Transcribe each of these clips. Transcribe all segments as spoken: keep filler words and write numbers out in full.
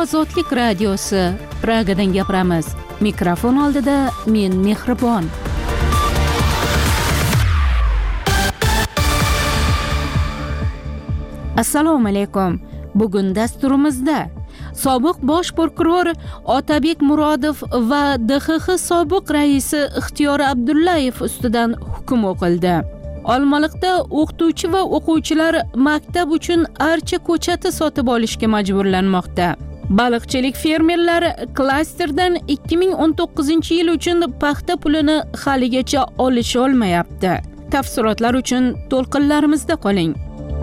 Ozodlik radiosi. Pragadan gapiramiz. Mikrofon oldida men Mehribon. Assalomu alaykum. Bugun dasturimizda sobiq bosh prokuror Otabek Murodov va D X X sobiq raisi Ixtiyor Abdullayev ustidan hukm o'qildi. Olmaliqda o'qituvchi va o'quvchilar maktab uchun archa ko'chati sotib olishga majburlanmoqda. Baliqchilik fermerlari klasterdan ikki ming o'n to'qqizinchi yil uchun paxta pulini haligacha olisha olmayapti. Tafsilotlar uchun to'lqinlarimizda qoling.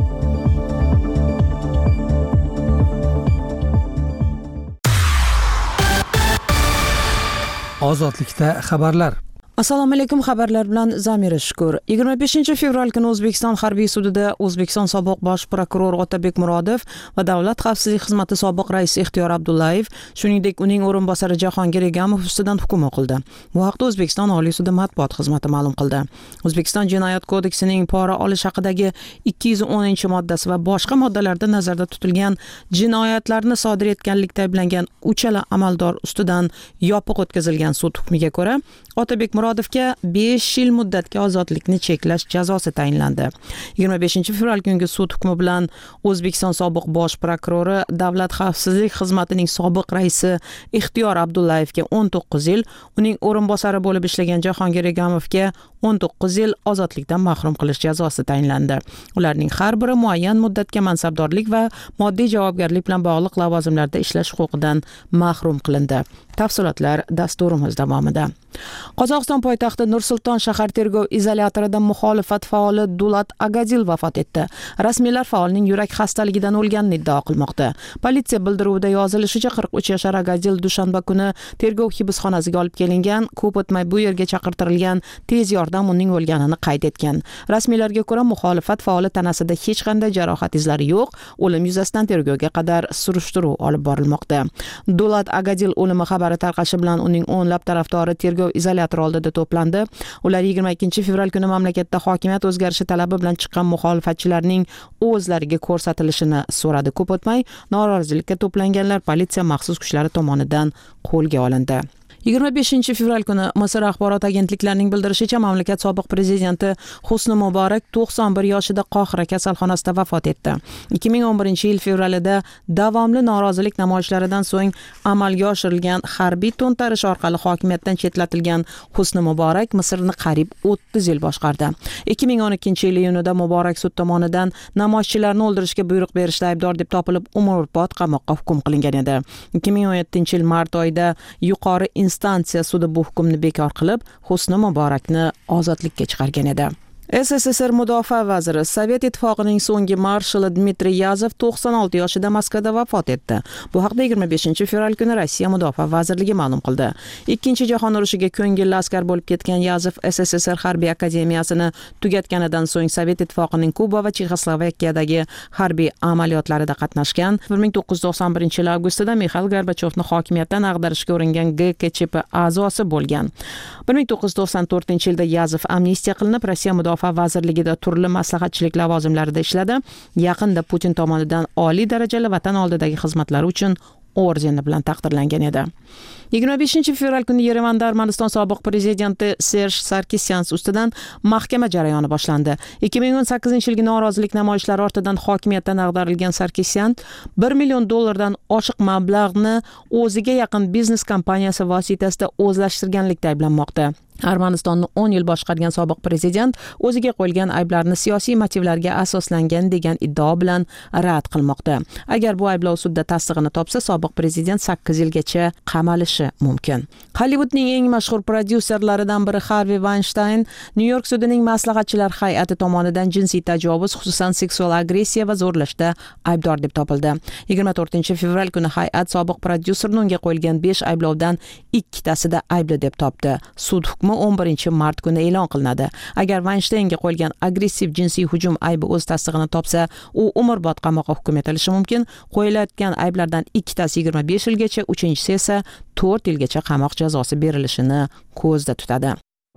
Ozodlikda xabarlar. Assalomu alaykum, xabarlar bilan Zamira Shukur. yigirma beshinchi fevral kuni O'zbekiston harbiy sudida O'zbekiston sobiq bosh prokurori Otabek Murodov va Davlat xavfsizlik xizmati sobiq raisi Ixtiyor Abdullayev, shuningdek uning o'rinbosari Jahongir Egamov ustidan hukm o'qildi. Bu haqda O'zbekiston Oliy sudi matbuot xizmati ma'lum qildi. O'zbekiston Jinoyat kodeksining pora olish haqidagi ikki yuz o'ninchi moddasi va boshqa moddalarda nazarda tutilgan jinoyatlarni sodir etganlikda ayblangan uchala amaldor ustidan yopiq o'tkazilgan sud hukmiga ko'ra Otabek Murodovga besh yil muddatga ozodlikni cheklash jazosi tayinlandi. yigirma beshinchi fevral kungi sud hukmi bilan O'zbekiston sobiq bosh prokurori Davlat xavfsizlik xizmatining sobiq raisi Ixtiyor Abdullayevga o'n to'qqiz yil, uning o'rinbosari bo'lib ishlagan Jahongir Egamovga o'n to'qqiz yil ozodlikdan mahrum qilish jazosi tayinlandi. Ularning har biri muayyan muddatga mansabdorlik va moddiy javobgarlik bilan bog'liq lavozimlarda ishlash huquqidan mahrum qilindi. Tafsilotlar dasturimiz davomida. Qozog'iston poytaxti Nur-Sulton shahar tergov izolyatorida muxolifat faoli Dulat Agadil vafot etdi. Rasmiylar faolning yurak xastaligidan o'lganini iddao qilmoqda. Politsiya bildiruvida yozilishicha qirq uch yashar Agadil dushanba kuni tergov hibsxonasiga olib kelingan, ko'p o'tmay bu yerga chaqirtirilgan tez yordam uning o'lganini qayd etgan. Rasmiylarga ko'ra muxolifat faoli tanasida hech qanday jarohat izlari yo'q. O'lim yuzasidan tergovga qadar surishtiruv olib borilmoqda. Dulat Agadil o'limi xabari tarqashi bilan uning o'nlab tarafdori tergov izolyatori oldida to'plandi. Ular yigirma ikkinchi fevral kuni mamlakatda hokimiyat o'zgarishi talabi bilan chiqqan muxolifatchilarning o'zlariga ko'rsatilishini so'radi. Ko'p o'tmay norozilikka to'planganlar politsiya maxsus kuchlari tomonidan qo'lga olindi. yigirma beshinchi fevral kuni Misr axborot agentliklarining bildirishicha mamlakat sobiq prezidenti Husni Muborak to'qson bir yoshida Qohira kasalxonasida vafot etdi. ikki ming o'n birinchi yil fevralida davomli norozilik namoyishlaridan so'ng amalga oshirilgan harbiy to'ntarish orqali hokimiyatdan chetlatilgan Husni Muborak Misrni qariyb o'ttiz yil boshqardi. ikki ming o'n ikkinchi yil iyunida Muborak sud tomonidan namoyishchilarni o'ldirishga buyruq berishda aybdor deb topilib umrbod qamoqqa hukm qilingan edi. ikki ming o'n yettinchi yil mart oyida yuqori instansiya sudi bu hukmni bekor qilib, Husni Muborakni ozodlikka chiqargan edi. S S S R Mudofaa vaziri Sovet ittifoqining so'nggi marshali Dmitriy Yazov to'qson olti yoshida Moskvada vafot etdi. Bu haqda yigirma beshinchi fevral kuni Rossiya Mudofaa vazirligi ma'lum qildi. Ikkinchi jahon urushiga ko'ngilli askar bo'lib ketgan Yazov S S S R harbiy akademiyasini tugatganidan so'ng Sovet ittifoqining Kuba va Chexoslovakiyadagi harbiy amaliyotlarida qatnashgan. bir ming to'qqiz yuz to'qson birinchi yil avgustida Mixail Gorbachyovni hokimiyatdan ag'darishga uringan G K Ch P a'zosi bo'lgan. bir ming to'qqiz yuz to'qson to'rtinchi yilda Yazov amnistiya qilinib, Rossiya Mudofaa vazirligida turli maslahatchilik lavozimlarida ishladi. Yaqinda Putin tomonidan oliy darajali vatan oldidagi xizmatlari uchun ordeni bilan taqdirlangan edi. yigirma beshinchi fevral kuni Yerevanda Armaniston sobiq prezidenti Serj Sarkisyan ustidan mahkama jarayoni boshlandi. ikki ming o'n sakkizinchi yilgi norozilik namoyishlari ortidan hokimiyatdan ag'darilgan Sarkisyan bir million dollardan oshiq mablag'ni o'ziga yaqin biznes kompaniyasi vositasida o'zlashtirganlikda ayblanmoqda. Armanistonni o'n yil boshqargan sobiq prezident o'ziga qo'yilgan ayblarni siyosiy motivlarga asoslangan degan iddao bilan rad qilmoqda. Agar bu ayblov sudda tasdig'ini topsa, sobiq prezident sakkiz yilgacha qamalishi mumkin. Hollywoodning eng mashhur prodyuserlaridan biri Harvey Weinstein New York sudining maslahatchilar hay'ati tomonidan jinsiy tajovuz, xususan seksual agressiya va zo'rlashda aybdor deb topildi. yigirma to'rtinchi fevral kuni hay'at sobiq prodyuserni unga qo'yilgan besh ayblovdan ikkitasida aybli deb topdi. Sud hukmi o'n birinchi mart kuni e'lon qilinadi. Agar Weinsteinga qo'yilgan agressiv jinsiy hujum aybi o'z tasdig'ini topsa, u umrbod qamoqqa hukm etilishi mumkin. Qo'yilayotgan ayblardan ikkitasi yigirma besh yilgacha, uchinchisi esa to'rt yilgacha qamoq jazosi berilishini ko'zda tutadi.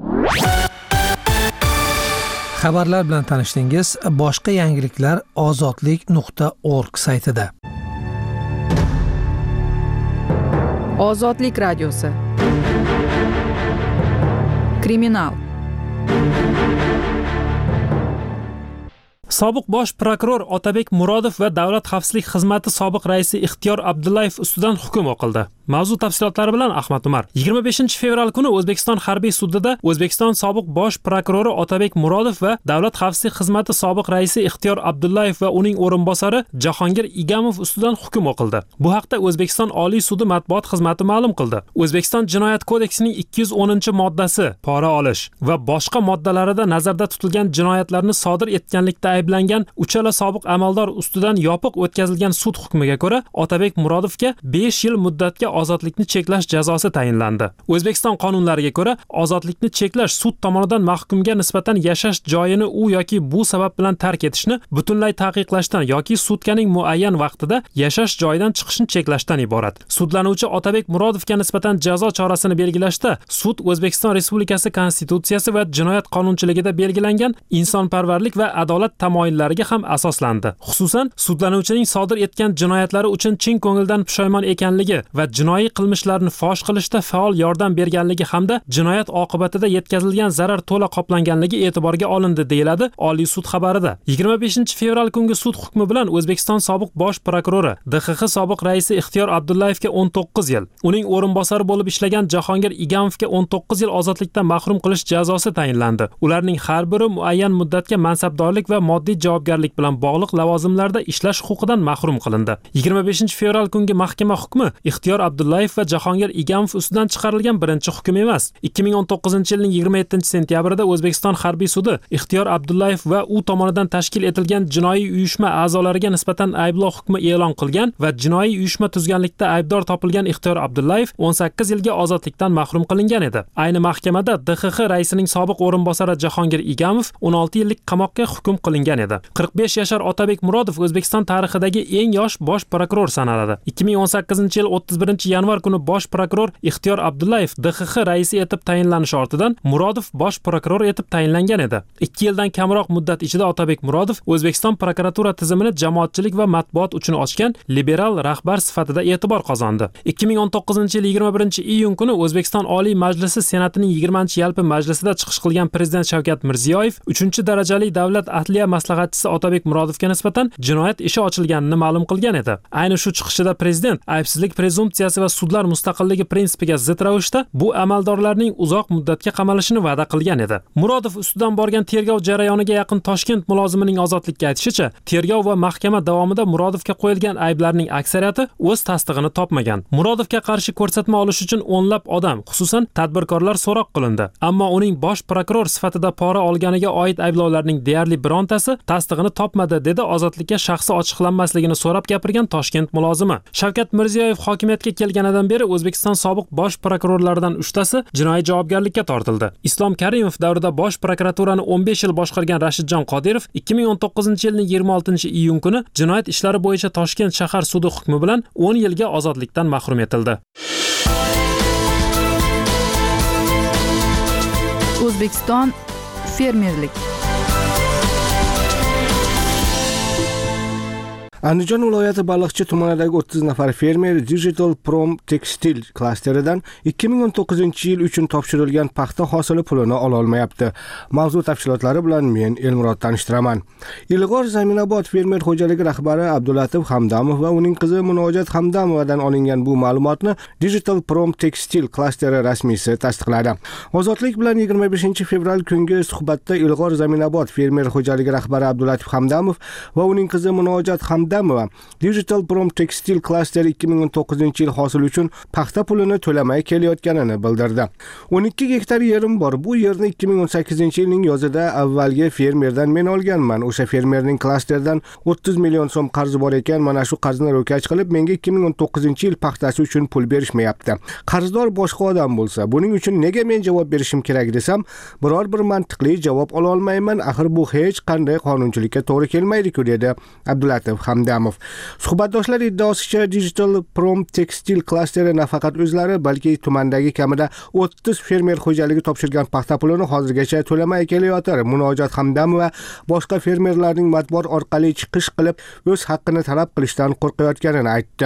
Xabarlar bilan tanishdingiz. Boshqa yangiliklar ozodlik nuqta org saytida. Ozodlik radiosi. Kriminal. Sobiq bosh prokuror Otabek Murodov va Davlat xavfsizlik xizmati sobiq raisi Ixtiyor Abdullayev ustidan hukm o'qildi. Mavzu tafsilotlari bilan Ahmad Umar. yigirma beshinchi fevral kuni O'zbekiston harbiy sudida O'zbekiston sobiq bosh prokurori Otabek Murodov va Davlat xavfsizlik xizmati sobiq raisi Ixtiyor Abdullayev va uning o'rinbosari Jahongir Igamov ustidan hukm o'qildi. Bu haqda O'zbekiston Oliy sudi matbuot xizmati ma'lum qildi. O'zbekiston Jinoyat kodeksining ikki yuz o'ninchi moddasi pora olish va boshqa moddalarida nazarda tutilgan jinoyatlarni sodir etganlikda ayblangan uchala sobiq amaldor ustidan yopiq o'tkazilgan sud hukmiga ko'ra Otabek Murodovga besh yil muddatga ozodlikni cheklash jazosi tayinlandi. O'zbekiston qonunlariga ko'ra ozodlikni cheklash sud tomonidan mahkumga nisbatan yashash joyini u yoki bu sabab bilan tark etishni butunlay taqiqlashdan yoki sutkaning muayyan vaqtida yashash joyidan chiqishni cheklashdan iborat. Sudlanuvchi Otabek Murodovga nisbatan jazo chorasini belgilashda sud O'zbekiston Respublikasi Konstitutsiyasi va jinoyat qonunchiligida belgilangan insonparvarlik va adolat tamoyillariga ham asoslandi. Xususan, sudlanuvchining sodir etgan jinoyatlari uchun chin ko'ngildan pushaymon ekanligi va jinoiy qilmishlarni fosh qilishda faol yordam berganligi hamda jinoyat oqibatida yetkazilgan zarar to'la qoplanganligi e'tiborga olindi, deyiladi Oliy sud xabarida. yigirma beshinchi fevral kungi sud hukmi bilan O'zbekiston sobiq bosh prokurori D X X sobiq raisi Ixtiyor Abdullayevga o'n to'qqiz yil, uning o'rinbosari bo'lib ishlagan Jahongir Igamovga o'n to'qqiz yil ozodlikdan mahrum qilish jazosi tayinlandi. Ularning har biri muayyan muddatga mansabdorlik va moddiy javobgarlik bilan bog'liq lavozimlarda ishlash huquqidan mahrum qilindi. yigirma beshinchi fevral kungi mahkama hukmi Ixtiyor Abdullayev va Jahongir Igamov ustidan chiqarilgan birinchi hukm emas. ikki ming o'n to'qqizinchi yilning yigirma yettinchi sentyabrida O'zbekiston harbiy sudi Ixtiyor Abdullayev va u tomonidan tashkil etilgan jinoiy uyushma a'zolariga nisbatan ayblov hukmi e'lon qilgan va jinoiy uyushma tuzganlikda aybdor topilgan Ixtiyor Abdullayev o'n sakkiz yilga ozodlikdan mahrum qilingan edi. Ayni mahkamada D X X raisining sobiq o'rinbosari Jahongir Igamov o'n olti yillik qamoqqa hukm qilingan edi. qirq besh yashar Otabek Murodov O'zbekiston tarixidagi eng yosh bosh prokuror sanaladi. ikki ming o'n sakkizinchi yil o'ttiz birinchi yanvar kuni bosh prokuror Ixtiyor Abdullayev D X X raisi etib tayinlanishi ortidan Murodov bosh prokuror etib tayinlangan edi. ikki yildan kamroq muddat ichida Otabek Murodov O'zbekiston prokuratura tizimini jamoatchilik va matbuot uchun ochgan liberal rahbar sifatida e'tibor qozondi. ikki ming o'n to'qqizinchi yil yigirma birinchi iyun kuni O'zbekiston Oliy Majlisi Senatining yigirmanchi yalpi majlisida chiqish qilgan Prezident Shavkat Mirziyoyev uchinchi darajali davlat adliya maslahatchisi Otabek Murodovga nisbatan jinoyat ishi ochilganini ma'lum qilgan edi. Ayni shu chiqishida prezident aybsizlik prezumpsiyasi va sudlar mustaqilligi prinsipiga zid ravishda bu amaldorlarning uzoq muddatga qamalishini va'da qilgan edi. Murodov ustidan borgan tergov jarayoniga yaqin Toshkent mulozimining ozodlikka aytishicha, tergov va mahkama davomida Murodovga qo'yilgan ayblarning aksariyati o'z tasdig'ini topmagan. Murodovga qarshi ko'rsatma olish uchun o'nlab odam, xususan tadbirkorlar so'roq qilindi, ammo uning bosh prokuror sifatida pora olganiga oid ayblovlarning deyarli birontasi tasdig'ini topmadi, dedi ozodlikka shaxsi ochiqlanmasligini so'rab gapirgan Toshkent mulozimi. Shavkat Mirziyoyev hokimiyatga kelganidan beri O'zbekiston sobiq bosh prokurorlaridan uchtasi jinoiy javobgarlikka tortildi. Islom Karimov davrida bosh prokuraturani o'n besh yil boshqargan Rashidjon Qodirov ikki ming o'n to'qqizinchi yilning yigirma oltinchi iyun kuni jinoyat ishlari bo'yicha Toshkent shahar sudi hukmi bilan o'n yilga ozodlikdan mahrum etildi. O'zbekiston fermerlik. Andijon viloyati Baliqchi tumanidagi o'ttiz nafar fermer Digital Prom Textile klasteridan ikki ming o'n to'qqizinchi yil uchun topshirilgan paxta hosili pulini ola olmayapti. Mavzu tafsilotlari bilan men Elmurod tanishtiraman. Ilg'or Zaminabod fermer xo'jaligi rahbari Abdulatif Hamdamov va uning qizi Munojat Hamdamovadan olingan bu ma'lumotni Digital Prom Textile klasteri rasmiysi tasdiqladi. Ozodlik bilan yigirma beshinchi fevral kungi suhbatda Ilg'or Zaminabod fermer xo'jaligi rahbari Abdulatif Hamdamov va uning qizi Munojat Hamdamova Digital Prom Textile klasteri ikki ming o'n to'qqizinchi yil hosili uchun paxta pulini to'lamay kelayotganini bildirdi. o'n ikki gektar yerim bor. Bu yerni ikki ming o'n sakkizinchi yilning yozida avvalgi fermerdan men olganman. O'sha fermerning klasterdan o'ttiz million so'm qarzi bor ekan. Mana shu qarzni ro'kach qilib menga ikki ming o'n to'qqizinchi yil paxtasi uchun pul berishmayapti. Qarzdor boshqa odam bo'lsa, buning uchun nega men javob berishim kerak desam, biror bir mantiqli javob ola olmayman. Axir bu hech qanday qonunchilikka to'g'ri kelmaydi-ku, dedi Abdulatif Hamdamov. Suhbatdoshlar iddaosicha Digital Prom Textile klasteri nafaqat o'zlari, balki tumandagi kamida o'ttiz fermer xo'jaligi topshirgan paxta pulini hozirgacha to'lamay kelayotir. Munojat Hamdamova boshqa fermerlarning matbuot orqali chiqish qilib o'z haqqini talab qilishdan qo'rqayotganini aytdi.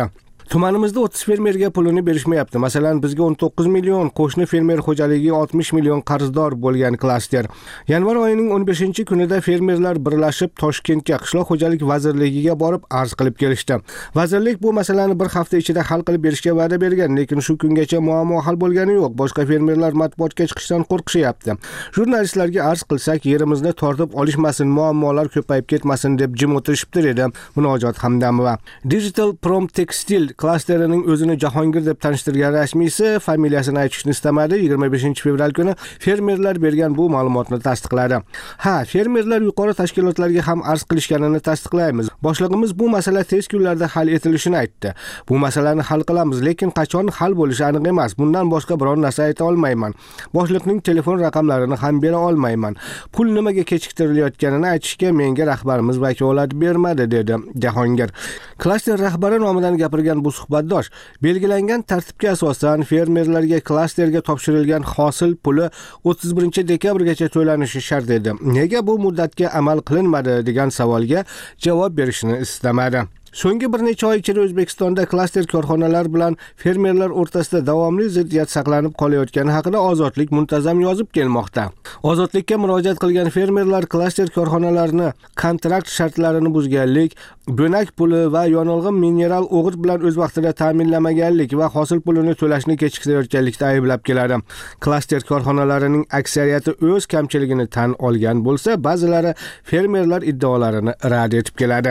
Tumanimizda o'ttiz fermerga pulini berishmayapti. Masalan, bizga o'n to'qqiz million, qo'shni fermer xo'jaligiga oltmish million qarzdor bo'lgan klaster. Yanvar oyining o'n beshinchi kunida fermerlar birlashib Toshkentga qishloq xo'jalik vazirligiga borib arz qilib kelishdi. Vazirlik bu masalani bir hafta ichida hal qilib berishga va'da bergan, lekin shu kungacha muammo hal bo'lgani yo'q. Boshqa fermerlar matbuotga chiqishdan qo'rqishyapti. Jurnalistlarga arz qilsak, yerimizni tortib olishmasin, muammolar ko'payib ketmasin deb jim o'tirishibdi dedi Munojot Hamdamova. Digital Prom Textile klasterining o'zini Jahongir deb tanishtirgan rasmiysi familiyasini aytishni istamadi. yigirma beshinchi fevral kuni fermerlar bergan bu ma'lumotni tasdiqladi. Ha, fermerlar yuqori tashkilotlarga ham arz qilishganini tasdiqlaymiz. Boshlig'imiz bu masala tez kunlarda hal etilishini aytdi. Bu masalani hal qilamiz, lekin qachon hal bo'lishi aniq emas. Bundan boshqa biror narsa ayta olmayman. Boshliqning telefon raqamlarini ham bera olmayman. Pul nimaga kechiktirilayotganini aytishga menga rahbarimiz vakolat bermadi dedi Jahongir. Klaster rahbari nomidan gapirgan bu suhbatdosh belgilangan tartibga asosan fermerlarga klasterga topshirilgan hosil puli o'ttiz birinchi dekabrgacha to'lanishi shart edi. Nega bu muddatga amal qilinmadi degan savolga javob berishni istamadi. So'nggi bir necha oy ichida O'zbekistonda klaster korxonalar bilan fermerlar o'rtasida davomli ziddiyat saqlanib qolayotgani haqida Ozodlik muntazam yozib kelmoqda. Ozodlikka murojaat qilgan fermerlar klaster korxonalarini kontrakt shartlarini buzganlik, bo'nak puli va yonilg'i mineral o'g'it bilan o'z vaqtida ta'minlamaganlik va hosil pulini to'lashni kechiktirayotganlikda ayblab keladi. Klaster korxonalarining aksariyati o'z kamchiligini tan olgan bo'lsa, ba'zilari fermerlar iddaolarini rad etib keladi.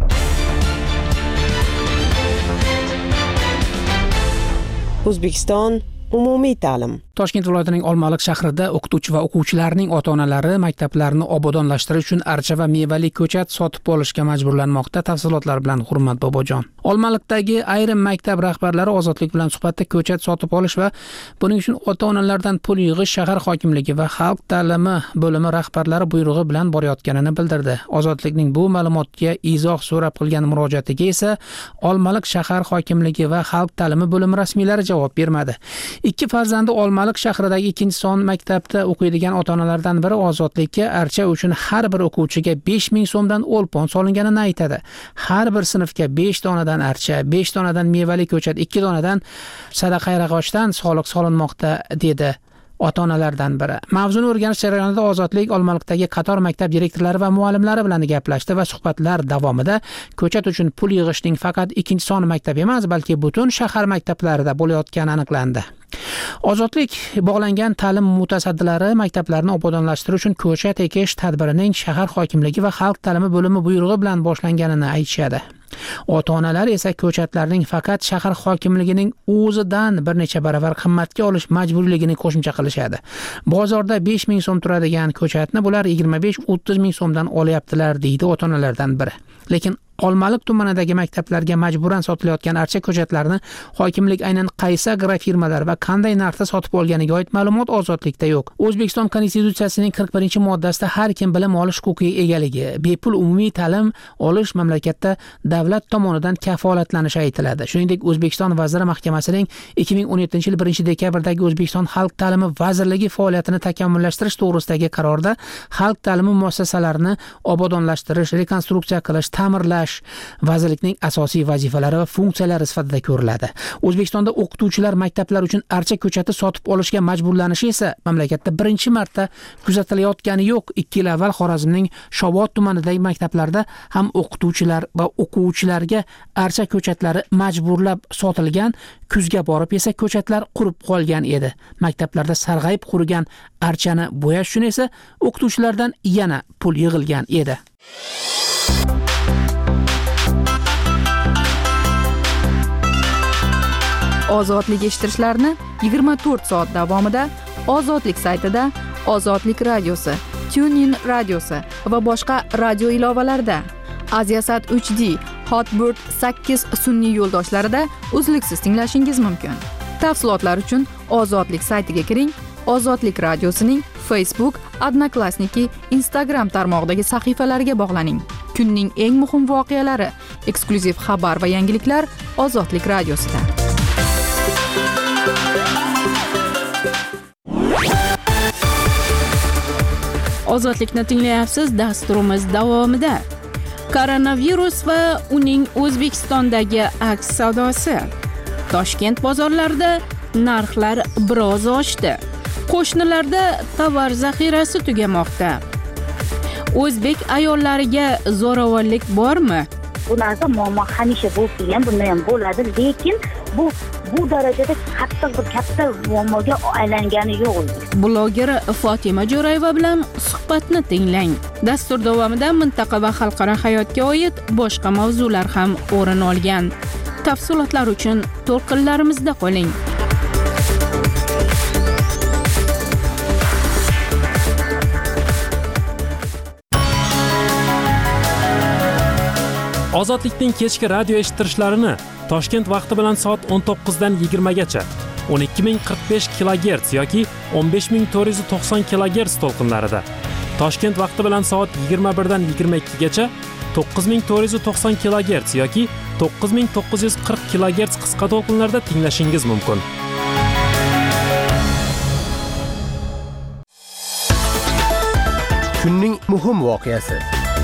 O'zbekiston umumiy ta'lim. Toshkent viloyatining Olmaliq shahrida o'qituvchi va o'quvchilarning ota-onalari maktablarni obodonlashtirish uchun archa va mevali ko'chat sotib olishga majburlanmoqda. Tafsilotlar bilan Hurmat Bobojon. Olmaliqdagi ayrim maktab rahbarlari Ozodlik bilan suhbatda ko'chat sotib olish va buning uchun ota-onalardan pul yig'ish shahar hokimligi va xalq ta'limi bo'limi rahbarlari buyrug'i bilan borayotganini bildirdi. Ozodlikning bu ma'lumotga izoh so'rab qilgan murojaatiga esa Olmaliq shahar hokimligi va xalq ta'limi bo'limi rasmiylari javob bermadi. Ikki farzandi Olmaliq shahridagi ikkinchi son maktabda o'qiydigan ota-onalardan biri Ozodlikka archa uchun har bir o'quvchiga besh ming so'mdan o'lpon solinganini aytadi. Har bir sinfga besh donadan archa, besh donadan mevali ko'chat, ikki donadan sadaqayrag'ochdan soliq solinmoqda dedi ota-onalardan biri. Mavzuni o'rganish jarayonida Ozodlik Olmaliqdagi qator maktab direktorlari va muallimlari bilan gaplashdi va suhbatlar davomida ko'chat uchun pul yig'ishning faqat ikkinchi son maktab emas, balki butun shahar maktablarida bo'layotgani aniqlandi. Ozodlik bog'langan ta'lim mutasaddilari maktablarni obodonlashtirish uchun ko'chat ekish tadbirining shahar hokimligi va xalq ta'limi bo'limi buyrug'i bilan boshlanganini aytishadi. Ota-onalar esa ko'chatlarning faqat shahar hokimligining o'zidan bir necha baravar qimmatga olish majburiyligini qo'shimcha qilishadi. Bozorda besh ming so'm turadigan ko'chatni bular yigirma besh o'ttiz ming so'mdan olyaptilar deydi ota-onalardan biri. Lekin Olmaliq tumanidagi maktablarga majburan sotilayotgan archa ko'chatlarini hokimlik aynan qaysi agrofirmalar va qanday narxda sotib olganiga oid ma'lumot Ozodlikda yo'q. O'zbekiston Konstitutsiyasining qirq birinchi moddasida har kim bilim olish huquqiga egaligi, bepul umumiy ta'lim olish mamlakatda davlat tomonidan kafolatlanishi aytiladi. Shuningdek, O'zbekiston Vazirlar Mahkamasining ikki ming o'n yettinchi yil birinchi dekabrdagi O'zbekiston Xalq ta'limi vazirligi faoliyatini takomillashtirish to'g'risidagi qarorda xalq ta'limi muassasalarini obodonlashtirish, rekonstruksiya qilish, ta'mirlash vazirlikning asosiy vazifalari va funksiyalari sifatida ko'riladi. O'zbekistonda o'qituvchilar maktablar uchun archa ko'chati sotib olishga majburlanishi esa mamlakatda birinchi marta kuzatilayotgani yo'q. ikki yil avval Xorazmning Shobod tumanidagi maktablarda ham o'qituvchilar va o'quvchilarga archa ko'chatlari majburlab sotilgan, kuzga borib esa ko'chatlar qurib qolgan edi. Maktablarda sarg'ayib qurigan archani bo'yash uchun esa o'qituvchilardan yana pul yig'ilgan edi. Ozodlik eshittirishlarni yigirma to'rt soat davomida Ozodlik saytida, Ozodlik radiosi, TuneIn radiosi va boshqa radio ilovalarida, Aziasat uch D, Hotbird sakkiz sun'iy yo'ldoshlarida uzluksiz tinglashingiz mumkin. Tafsilotlar uchun Ozodlik saytiga kiring. Ozodlik radiosining Facebook, Odnoklassniki, Instagram tarmog'idagi sahifalariga bog'laning. Kunning eng muhim voqealari, eksklyuziv xabar va yangiliklar Ozodlik radiosida. Ozodlikni tinglayapsiz. Dasturimiz davomida Koronavirus va uning O'zbekistondagi aks sadosi. Toshkent bozorlarida narxlar biroz oshdi. Qo'shnilarda tovar zaxirasi tugamoqda. O'zbek ayollariga zo'ravonlik bormi? Bu narsa muammo hamisha bo'lib kelgan, bunday ham bo'ladi, lekin bu bu darajada qattiq bir katta muammoga aylangani yo'q. Bloger Fotima Jo'rayeva bilan suhbatni tinglang. Dastur davomida mintaqa va xalqaro hayotga oid boshqa mavzular ham o'rin olgan. Tafsilotlar uchun to'lqinlarimizda qoling. Ozodlikning kechki radio eshittirishlarini Toshkent vaqti bilan soat o'n to'qqiz dan yigirma gacha o'n ikki ming qirq besh kilogerts yoki o'n besh ming to'rt yuz to'qson kilogerts to'lqinlarida, Toshkent vaqti bilan soat yigirma bir dan yigirma ikki gacha to'qqiz ming to'rt yuz to'qson kilogerts yoki to'qqiz ming to'qqiz yuz qirq kilogerts qisqa to'lqinlarda tinglashingiz mumkin. Kunning muhim voqeasi.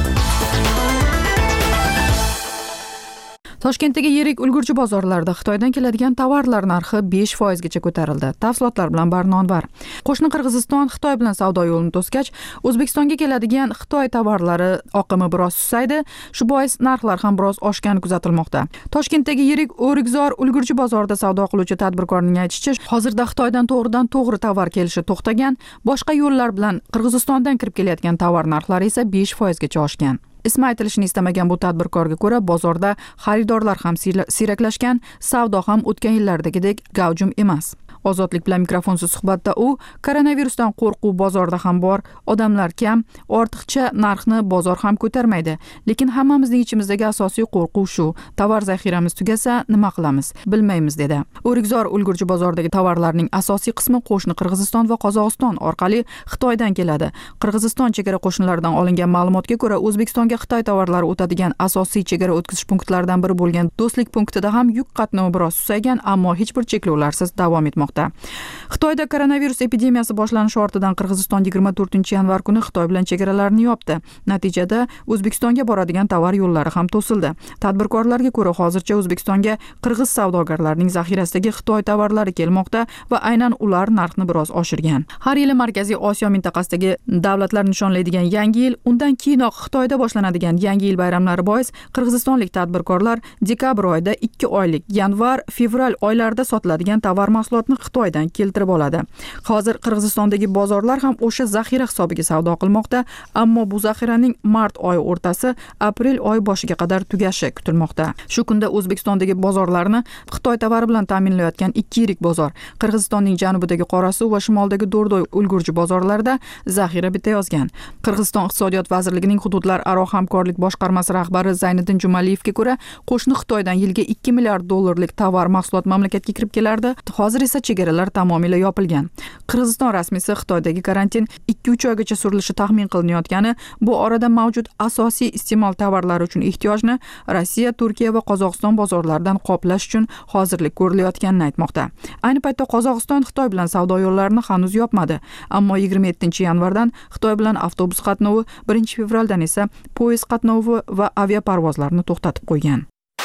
Toshkentdagi yirik ulgurji bozorlarda Xitoydan keladigan tovarlar narxi besh foiz gacha ko'tarildi. Tafsilotlar bilan Barnonvar. Qo'shni Qirg'iziston Xitoy bilan savdo yo'lini to'sgach, O'zbekistonga keladigan Xitoy tovarlari oqimi biroz susaydi. Shu bois narxlar ham biroz oshgani kuzatilmoqda. Toshkentdagi yirik O'rikzor ulgurji bozorida savdo qiluvchi tadbirkorning aytishicha, hozirda Xitoydan to'g'ridan to'g'ri tovar kelishi to'xtagan, boshqa yo'llar bilan Qirg'izistondan kirib kelayotgan tovar narxlari esa besh foiz gacha oshgan. Ismi aytilishini istamagan bu tadbirkorga ko'ra, bozorda xaridorlar ham siyraklashgan, savdo ham o'tgan yillardagidek gavjum emas. Ozodlik bilan mikrofonsiz suhbatda u koronavirusdan qo'rquv bozorda ham bor, odamlar kam, ortiqcha narxni bozor ham ko'tarmaydi. Lekin hammamizning ichimizdagi asosiy qo'rquv shu: tovar zaxiramiz tugasa nima qilamiz, bilmaymiz dedi. O'rikzor ulgurji bozoridagi tovarlarning asosiy qismi qo'shni Qirg'iziston va Qozog'iston orqali Xitoydan keladi. Qirg'iziston chegara qo'shnilaridan olingan ma'lumotga ko'ra, O'zbekistonga Xitoy tovarlari o'tadigan asosiy chegara o'tkazish punktlaridan biri bo'lgan Do'stlik punktida ham yuk qatnovi biroz susaygan, ammo hech bir cheklovlarsiz davom etmoqda. Xitoyda koronavirus epidemiyasi boshlanishi ortidan Qirg'iziston yigirma to'rtinchi yanvar kuni Xitoy bilan chegaralarni yopdi. Natijada O'zbekistonga boradigan tovar yo'llari ham to'sildi. Tadbirkorlarga ko'ra, hozircha O'zbekistonga qirg'iz savdogarlarining zaxirasidagi Xitoy tovarlari kelmoqda va aynan ular narxni biroz oshirgan. Har yili Markaziy Osiyo mintaqasidagi davlatlar nishonlaydigan yangi yil, undan keyinroq Xitoyda boshlanadigan yangi yil bayramlari bois qirg'izistonlik tadbirkorlar dekabr oyida ikki oylik, yanvar-fevral oylarida sotiladigan tovar mahsulotini Xitoydan keltirib oladi. Hozir Qirg'izistondagi bozorlar ham o'sha zaxira hisobiga savdo qilmoqda, ammo bu zaxiraning mart oyi o'rtasi, aprel oyi boshiga qadar tugashi kutilmoqda. Shu kunda O'zbekistondagi bozorlarni Xitoy tovari bilan ta'minlayotgan ikki yirik bozor, Qirg'izistonning janubidagi Qorasuv va shimoldagi Do'rdoy ulgurji bozorlarida zaxira bitayozgan. Qirg'iziston iqtisodiyot vazirligining hududlararo hamkorlik boshqarmasi rahbari Zayniddin Jumaliyevga ko'ra, qo'shni Xitoydan yilga ikki milliard dollarlik tovar mahsulot mamlakatga kirib kelardi. Hozir esa chegaralar tamomila yopilgan. Qirg'iziston rasmiysi Xitoydagi karantin ikki uch oygacha surilishi taxmin qilinayotgani, bu orada mavjud asosiy iste'mol tovarlari uchun ehtiyojni Rossiya, Turkiya va Qozog'iston bozorlaridan qoplash uchun hozirlik ko'rilayotganini aytmoqda. Ayni paytda Qozog'iston Xitoy bilan savdo yo'llarini hanuz yopmadi, ammo yigirma yettinchi yanvardan Xitoy bilan avtobus qatnovi, birinchi fevraldan esa poyezd qatnovi va aviaparvozlarni to'xtatib qo'ygan.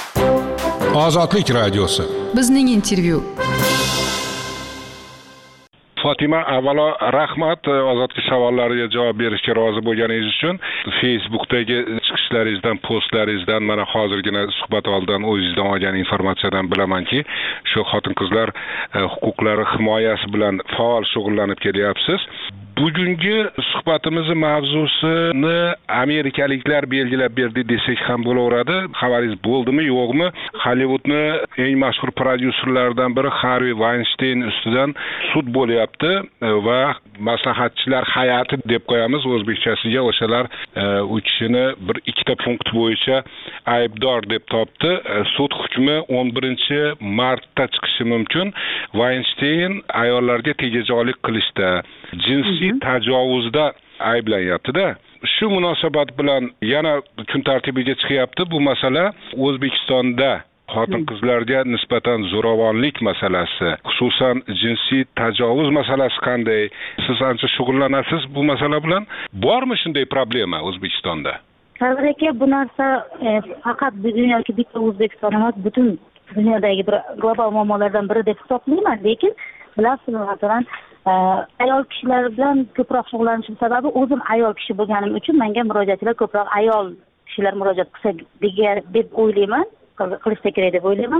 Ozodlik radiosi. Bizning intervyu. Fatima, avvalo rahmat ozodlik savollariga javob berishga rozi bo'lganingiz uchun. Facebookdagi chiqishlaringizdan, postlaringizdan, mana hozirgina suhbat oldidan o'zingizdan olgan informatsiyadan bilamanki, shu xotin-qizlar huquqlari himoyasi bilan faol shug'ullanib kelyapsiz. Bugungi suhbatimizni mavzusini amerikaliklar belgilab berdi desak ham bo'laveradi. Xabaringiz bo'ldimi, yo'qmi? Hollivudni eng mashhur prodyuserlardan biri Harvey Weinstein ustidan sud bo'lyapti va maslahatchilar hay'ati deb qo'yamiz o'zbekchasiga. O'shalar u kishini bir ikkita punkt bo'yicha aybdor deb topdi. Sud hukmi o'n birinchi martda chiqishi mumkin. Weinstein ayollarga tegajog'lik qilishda, jinsiy tajovuzda ayblanyapti-da. Shu munosabat bilan yana kun tartibiga chiqyapti bu masala. O'zbekistonda xotin-qizlarga nisbatan zo'ravonlik masalasi, xususan jinsiy tajovuz masalasi qanday? Siz ancha shug'ullanasiz bu masala bilan. Bormi shunday problema O'zbekistonda? Sarvar aka, bu narsa faqat bugun yoki bitta O'zbekiston emas, butun dunyodagi bir global muammolardan biri deb hisoblayman. Lekin bilasizmi, masalan, ayol kishilar bilan ko'proq shug'ullanishim sababi o'zim ayol kishi bo'lganim uchun menga murojaatchilar ko'proq ayol kishilar murojaat qilsa deb o'ylayman, qilishsa kerak deb o'ylayman.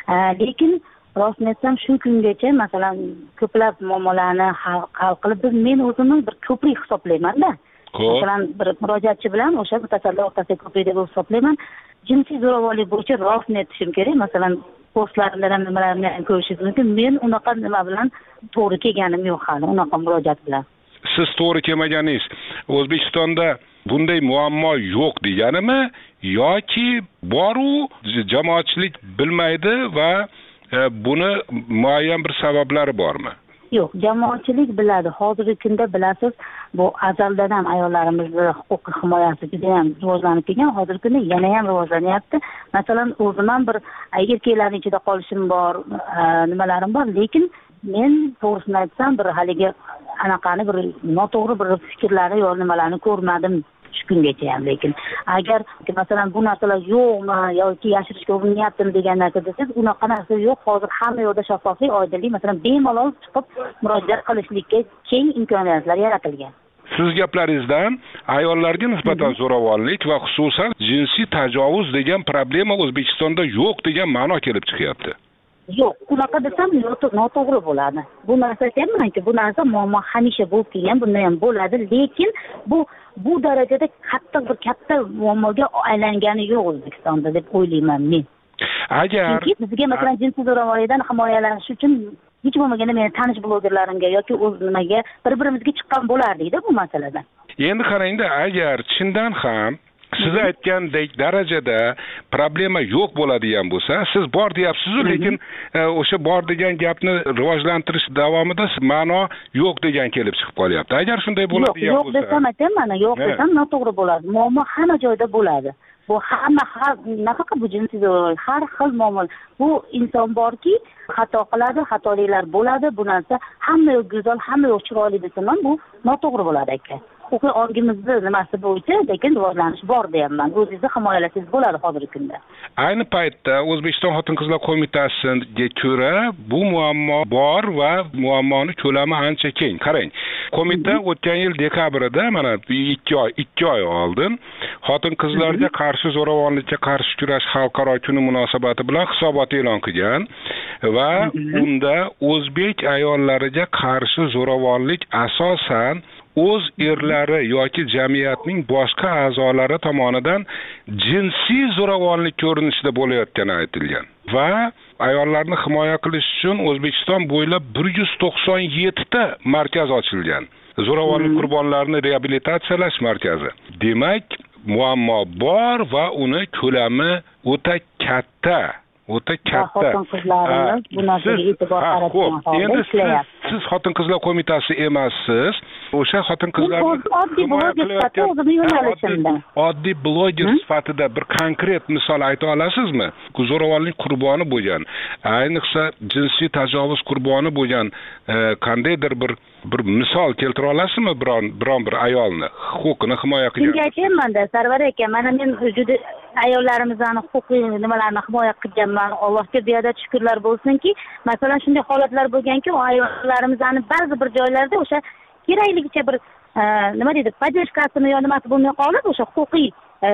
Lekin rostini aytsam, shu kungacha masalan ko'plab muammolarni hal qilib, biz men o'zimni bir ko'prik hisoblayman-da. Masalan, bir murojaatchi bilan o'sha mutasaddi o'rtasidagi ko'prik deb hisoblayman. Jinsiy zo'ravonlik bo'yicha rostini aytishim kerak. Masalan, postlarimda ham nimalarni ko'rishingiz mumkin. Men unaqa nima bilan to'g'ri kelganim yo'q hali, unaqa murojaat bilan. Siz to'g'ri kelmaganingiz O'zbekistonda bunday muammo yo'q deganimi yoki boru jamoatchilik bilmaydi va buni muayyan bir sabablari bormi? Yo'q, jamoatchilik biladi. Hozirgi kunda bilasiz, bu azaldan ham ayollarimizni huquqiy himoyasi juda ham rivojlanib kelgan. Hozirgi kunda yana ham rivojlanyapti. Masalan, o'zim ham bir erkaklarning ichida qolishim bor, nimalarim bor, lekin men to'g'risini aytsam, bir haligi anaqani bir noto'g'ri bir fikrlarni yo nimalarni ko'rmadim shu kungacha ham. Lekin agar masalan bu narsalar yo'qmi yoki yashirishga urinyaptimi degan narsa desangiz, unaqa narsa yo'q. Hozir hamma yoqda shaffoflik, oydinlik, masalan bemalol chiqib murojaat qilishlikka keng imkoniyatlar yaratilgan. Siz gaplaringizdan ayollarga nisbatan zo'ravonlik va xususan jinsiy tajovuz degan problema O'zbekistonda yo'q degan ma'no kelib chiqyapti. Yo'q, unaqa desam noto'g'ri bo'ladi. Bu narsa aytayapmanki, bu narsa muammo hamisha bo'lib kelgan, bunda ham bo'ladi, lekin bu bu darajada qattiq bir katta muammoga aylangani yo'q O'zbekistonda deb o'ylayman men. Agar chunki bizga masalan jinsiy zo'ravonlikdan himoyalanish uchun hech bo'lmaganda meni tanish blogerlarimga yoki o'z nimaga bir-birimizga chiqqan bo'lardik-da bu masaladan. Endi qarangda, agar chindan ham siz aytgandek darajada problema yo'q bo'ladigan bo'lsa, siz bor deyapsiz-ku, lekin o'sha bor degan gapni rivojlantirish davomida ma'no yo'q degan kelib chiqib qolyapti. Agar shunday bo'ladigan bo'lsa, yo'q desam aytayman, yo'q desam noto'g'ri bo'ladi. Muammo hamma joyda bo'ladi. Bu hamma har nafaqa bu jinsiy zo'ravonlik, har xil muammo. Bu inson borki, xato qiladi, xatoliklar bo'ladi. Bu narsa hamma yo'q go'zal, hamma yo'q chiroyli desam ham bu noto'g'ri bo'ladi aka. Huquqiy ongimizni nimasi bo'yicha lekin rivojlanish bor deyapman. O'zingizni himoyalasangiz bo'ladi hozirgi kunda. Ayni paytda O'zbekiston Xotin-qizlar qo'mitasiga ko'ra bu muammo bor va muammoni ko'lami ancha keng. Qarang, qo'mita o'tgan yil dekabrida, mana ikki oy, ikki oy oldin xotin-qizlarga qarshi zo'ravonlikka qarshi kurash xalqaro kuni munosabati bilan hisobot e'lon qilgan va unda o'zbek ayollariga qarshi zo'ravonlik asosan o'z erlari yoki jamiyatning boshqa a'zolari tomonidan jinsiy zo'ravonlik ko'rinishida bo'layotgani aytilgan. Va ayollarni himoya qilish uchun O'zbekiston bo'ylab bir yuz to'qson yetti ta markaz ochilgan. Zo'ravonlik qurbonlarini reabilitatsiyalash markazi. Demak, muammo bor va uni ko'lami o'ta katta. O'ta katta. Xotin-qizlarimiz bu narsaga e'tibor qaratgan. Endi siz, siz xotin-qizlar qo'mitasi emassiz. O'sha xotin-qizlarni oddiy bloger sifatida o'zimni yo'nalishimda. Oddiy bloger sifatida bir konkret misol ayta olasizmi? Zo'ravonlik qurboni bo'lgan, ayniqsa jinsiy tajovuz qurboni bo'lgan qandaydir bir bir misol keltira olasizmi biron biron bir ayolni huquqini himoya qilgan? Shunga aytayman-da, Sarvar aka, mana men juda ayollarimizni huquqiy nimalarni himoya qilganman. Allohga beadad shukrlar bo'lsinki, masalan shunday holatlar bo'lganki, ayollarimizni ba'zi bir joylarda o'sha kerakligicha bir nima deydi, podдержкасini yo nimasi bo'lmay qolib, o'sha huquqiy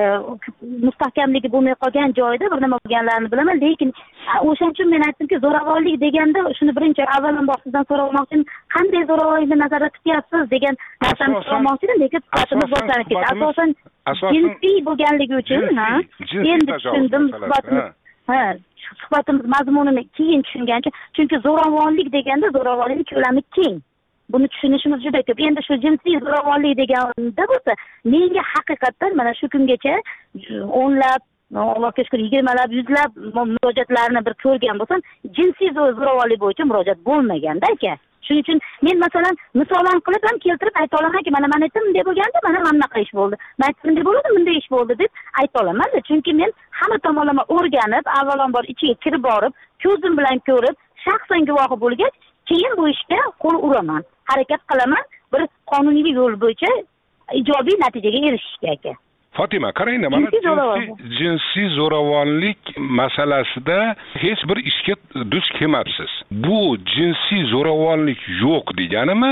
mustahkamligi bo'lmay qolgan joyda bir nima bo'lganlarini bilaman, lekin o'shaning uchun men aytdimki, zo'ravonlik deganda shuni birinchi avvalambor sizdan so'ramoqchim, qanday zo'ravonlikni nazarda tutyapsiz degan narsani so'ramoqchi edim, lekin suhbatimiz boshlanib ketdi. Asosan jinsiy bo'lganligi uchun, ha, endi tushundim suhbatimiz. Ha, suhbatimiz mazmunini keyin tushungancha, chunki zo'ravonlik deganda zo'ravonlik ko'lami keng. Buni tushunishimiz juda ko'p. Endi shu jinsiy zo'ravonlik deganda bo'lsa, menga haqiqatan mana shu kungacha o'nlab, Allohga shukr, yigirmalab, yuzlab murojaatlarni bir ko'rgan bo'lsam, jinsiy zo'ravonlik bo'yicha murojaat bo'lmaganda aka. Shuning uchun men masalan misolan qilib ham keltirib ayta olamanki, mana men aytdim deb bo'lganda, mana bunaqa ish bo'ldi. Men aytdim deb bo'ldi, bunday ish bo'ldi deb ayta olaman. Chunki men hamma tomonlama o'rganib, avvalambor ichiga kirib borib, ko'zim bilan ko'rib, shaxsan guvohi bo'lgach, keyin bu ishga qo'l uraman, harakat qilaman bir qonuniy yo'l bo'yicha ijobiy natijaga erishishga aka. Fatima, qarangda, mana jinsiy jinsiy zo'ravonlik masalasida hech bir ishga duch kelmabsiz. Bu jinsiy zo'ravonlik yo'q deganimi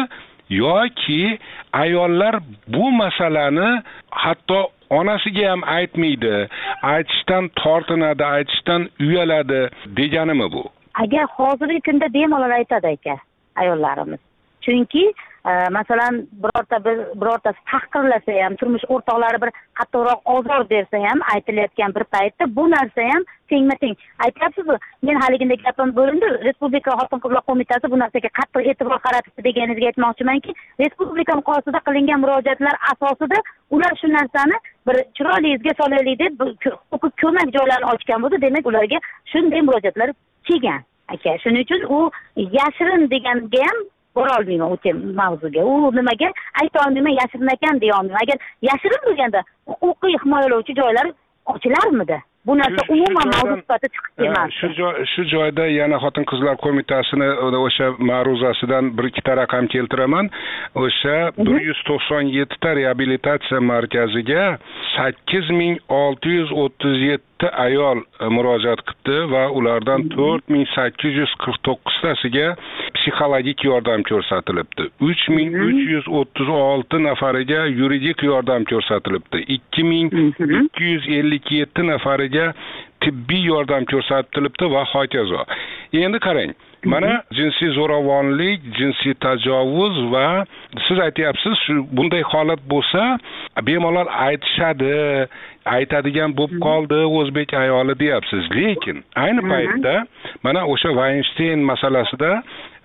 yoki ayollar bu masalani hatto onasiga ham aytmaydi, aytishdan tortinadi, aytishdan uyaladi deganimi bu? Agar hozirgi kunda bemalol aytadi aka ayollarimiz. Chunki masalan birorta bir birortasi tahqirlasa ham, turmush o'rtoqlari bir qattiqroq ozor bersa ham aytilayotgan bir paytda bu narsa ham tengma-teng. Aytyapsiz-ku, men haligindek gapim bo'lindi, Respublika Xotin-qizlar qo'mitasi bu narsaga qattiq e'tibor qaratibdi deganingizga aytmoqchimanki, Respublika miqyosida qilingan murojaatlar asosida ular shu narsani bir chiroyli izga solaylik deb huquqiy ko'mak joylarini ochgan bo'lsa, demak ularga shunday murojaatlar kelgan. Aka, shuning uchun u yashirin deganga ham bora olmayman o'sha mavzuga. U nimaga ayta olmayman, yashirin ekan deya olmayman. Agar yashirin bo'lganda huquqiy himoyalovchi joylar ochilarmidi? Bu narsa umuman mavzu sifatida chiqib kelmas. Shu joy shu joyda yana Xotin-qizlar qo'mitasini o'sha ma'ruzasidan bir ikkita raqam keltiraman. O'sha bir yuz to'qson yetti ta reabilitatsiya markaziga sakkiz ming olti yuz o'ttiz yetti ayol murojaat qildi va ulardan to'rt ming sakkiz yuz qirq to'qqiz tasiga psixologik yordam ko'rsatilibdi. uch ming uch yuz o'ttiz olti nafariga yuridik yordam ko'rsatilibdi. ikki ming ikki yuz ellik yetti nafariga tibbiy yordam ko'rsatilibdi va hokazo. Endi qarang, mana jinsiy zo'ravonlik, jinsiy tajovuz va siz aytyapsiz, shu bunday holat bo'lsa, bemalol aytishadi, aytadigan bo'lib qoldi o'zbek ayoli deyapsiz. Lekin ayni paytda mana o'sha Weinstein masalasida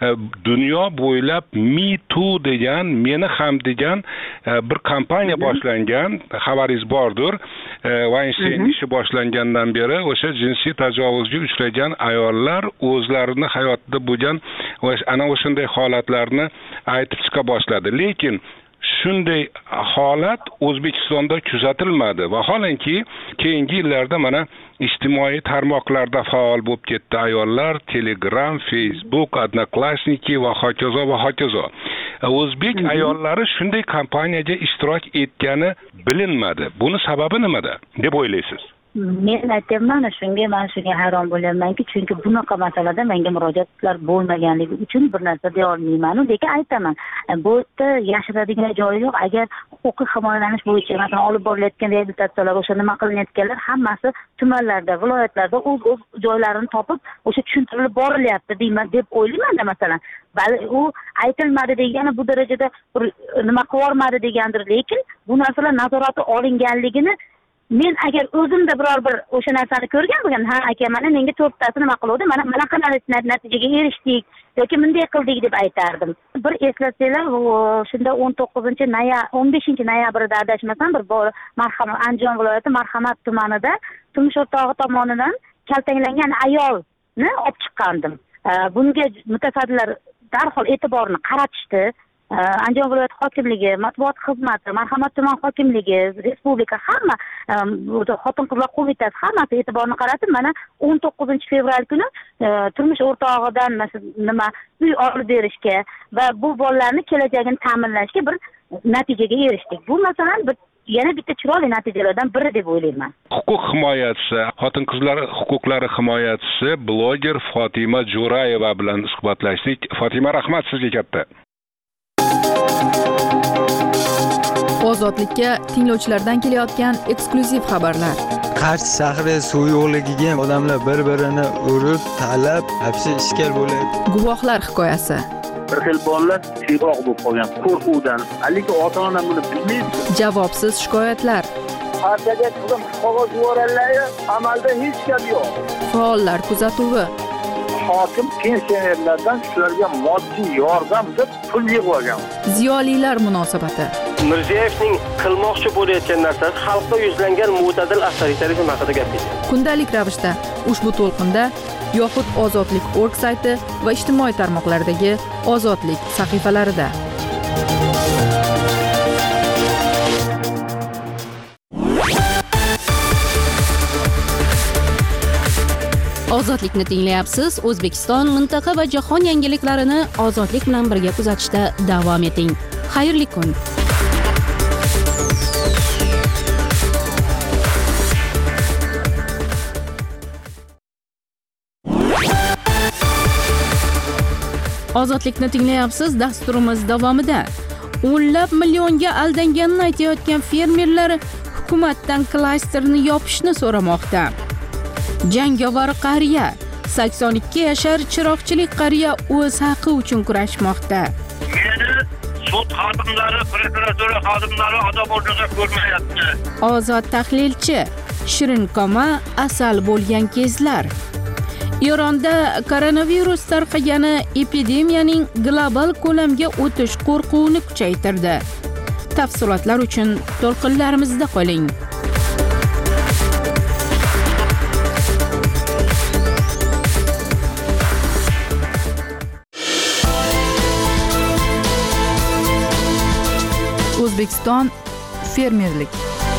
dunyo bo'ylab Me Too degan, meni ham degan bir kampaniya boshlangan, xabaringiz bordir. Weinstein ishi boshlangandan beri o'sha jinsiy tajovuzga uchragan ayollar o'zlarini hayotida bo'lgan ana o'shanday holatlarni aytib chiqa boshladi. Lekin shunday holat O'zbekistonda kuzatilmadi. Vaholanki keyingi yillarda mana ijtimoiy tarmoqlarda faol bo'lib ketdi ayollar, Telegram, Facebook, Odnoklassniki va hokazo va hokazo. O'zbek ayollari shunday kampaniyaga ishtirok etgani bilinmadi. Buni sababi nimada deb o'ylaysiz? Men aytayman, shunga men shunga hayron bo'lyapmanki, chunki bunaqa masalada menga murojaatlar bo'lmaganligi uchun bir narsa deya olmayman. Lekin aytaman, bu yerda yashiradigan joyi yo'q. Agar huquqiy himoyalanish bo'yicha masalan olib borilayotgan reabilitatsiyalar, o'sha nima qilinayotganlar hammasi tumanlarda, viloyatlarda o'z-o'z joylarini topib, o'sha tushuntirilib borilyapti deyman deb o'ylayman-da masalan. Bali u aytilmadi degani bu darajada nima qiyormadi degandir, lekin bu narsalar nazorati olinganligini men agar o'zimda biror bir o'sha narsani ko'rgan bo'lgan, ha aka, mana menga to'rttasi nima qildi, mana mana qanday natijaga erishdik yoki bunday qildik deb aytardim. Bir eslasanglar, shunda o'n to'qqizinchi noyabr, o'n beshinchi noyabrda adashmasam, bir marhamat Andijon viloyati Marhamat tumanida turmush o'rtog'i tomonidan kaltaklangan ayolni olib chiqqandim. Bunga mutasaddilar darhol e'tiborni qaratishdi. Andijon viloyat hokimligi, matbuot xizmati, Marhamat tuman hokimligi, respublika hamma Xotin-qizlar qo'mitasi hammasi e'tiborni qaratib, mana o'n to'qqizinchi fevral kuni turmush o'rtog'idan nima uy olib berishga va bu bolalarni kelajagini ta'minlashga bir natijaga erishdik. Bu masalan bir yana bitta chiroyli natijalardan biri deb o'ylayman. Huquq himoyachisi, xotin-qizlar huquqlari himoyachisi bloger Fatima Jo'rayeva bilan suhbatlashdik. Fatima, rahmat sizga katta. Ozodlikka tinglovchilardan kelayotgan eksklyuziv xabarlar. Qarshi shahri suv yo'qligiga odamlar bir-birini urib, talab, hapsi ishkal bo'lyapti. Guvohlar hikoyasi. Bir xil bolalar tiyroq bo'lib qolgan qo'rquvdan, haligi ota-ona buni bilmaydi. Javobsiz shikoyatlar. Partiyaga qizim qog'oz yuborganlar, amalda hech gap yo'q. Faollar kuzatuvi. Hokim pensionerlardan shularga moddiy yordam deb pul yig'ib olgan. Ziyolilar munosabati. Mirziyoyevning qilmoqchi bo'layotgan narsasi xalqda yuzlangan mo'tadil avtoritarizm haqida gapirdi. Kundalik ravishda ushbu to'lqinda yoxud Ozodlik nokta org sayti va ijtimoiy tarmoqlardagi Ozodlik sahifalarida. Ozodlikni tinglayapsiz. O'zbekiston, mintaqa va jahon yangiliklarini ozodlik bilan birga kuzatishda davom eting. Xayrli kun. Ozodlikni tinglayapsiz. Dasturimiz davomida o'nlab millionga aldanganini aytayotgan fermerlar hukumatdan klasterni yopishni so'ramoqda. Jangovar qariya, sakson ikki yashar chiroqchilik qariya o'z haqqi uchun kurashmoqda. Meni sud xodimlari, prokuratura xodimlari odam o'rniga ko'rmayapti. Ozod tahlilchi Shirinkoma asal bo'lgan kezlar. Eronda koronavirus tarqagani epidemiyaning global ko'lamga o'tish qo'rquvini kuchaytirdi. Tafsilotlar uchun to'lqinlarimizda qoling. O'zbekiston fermerlik.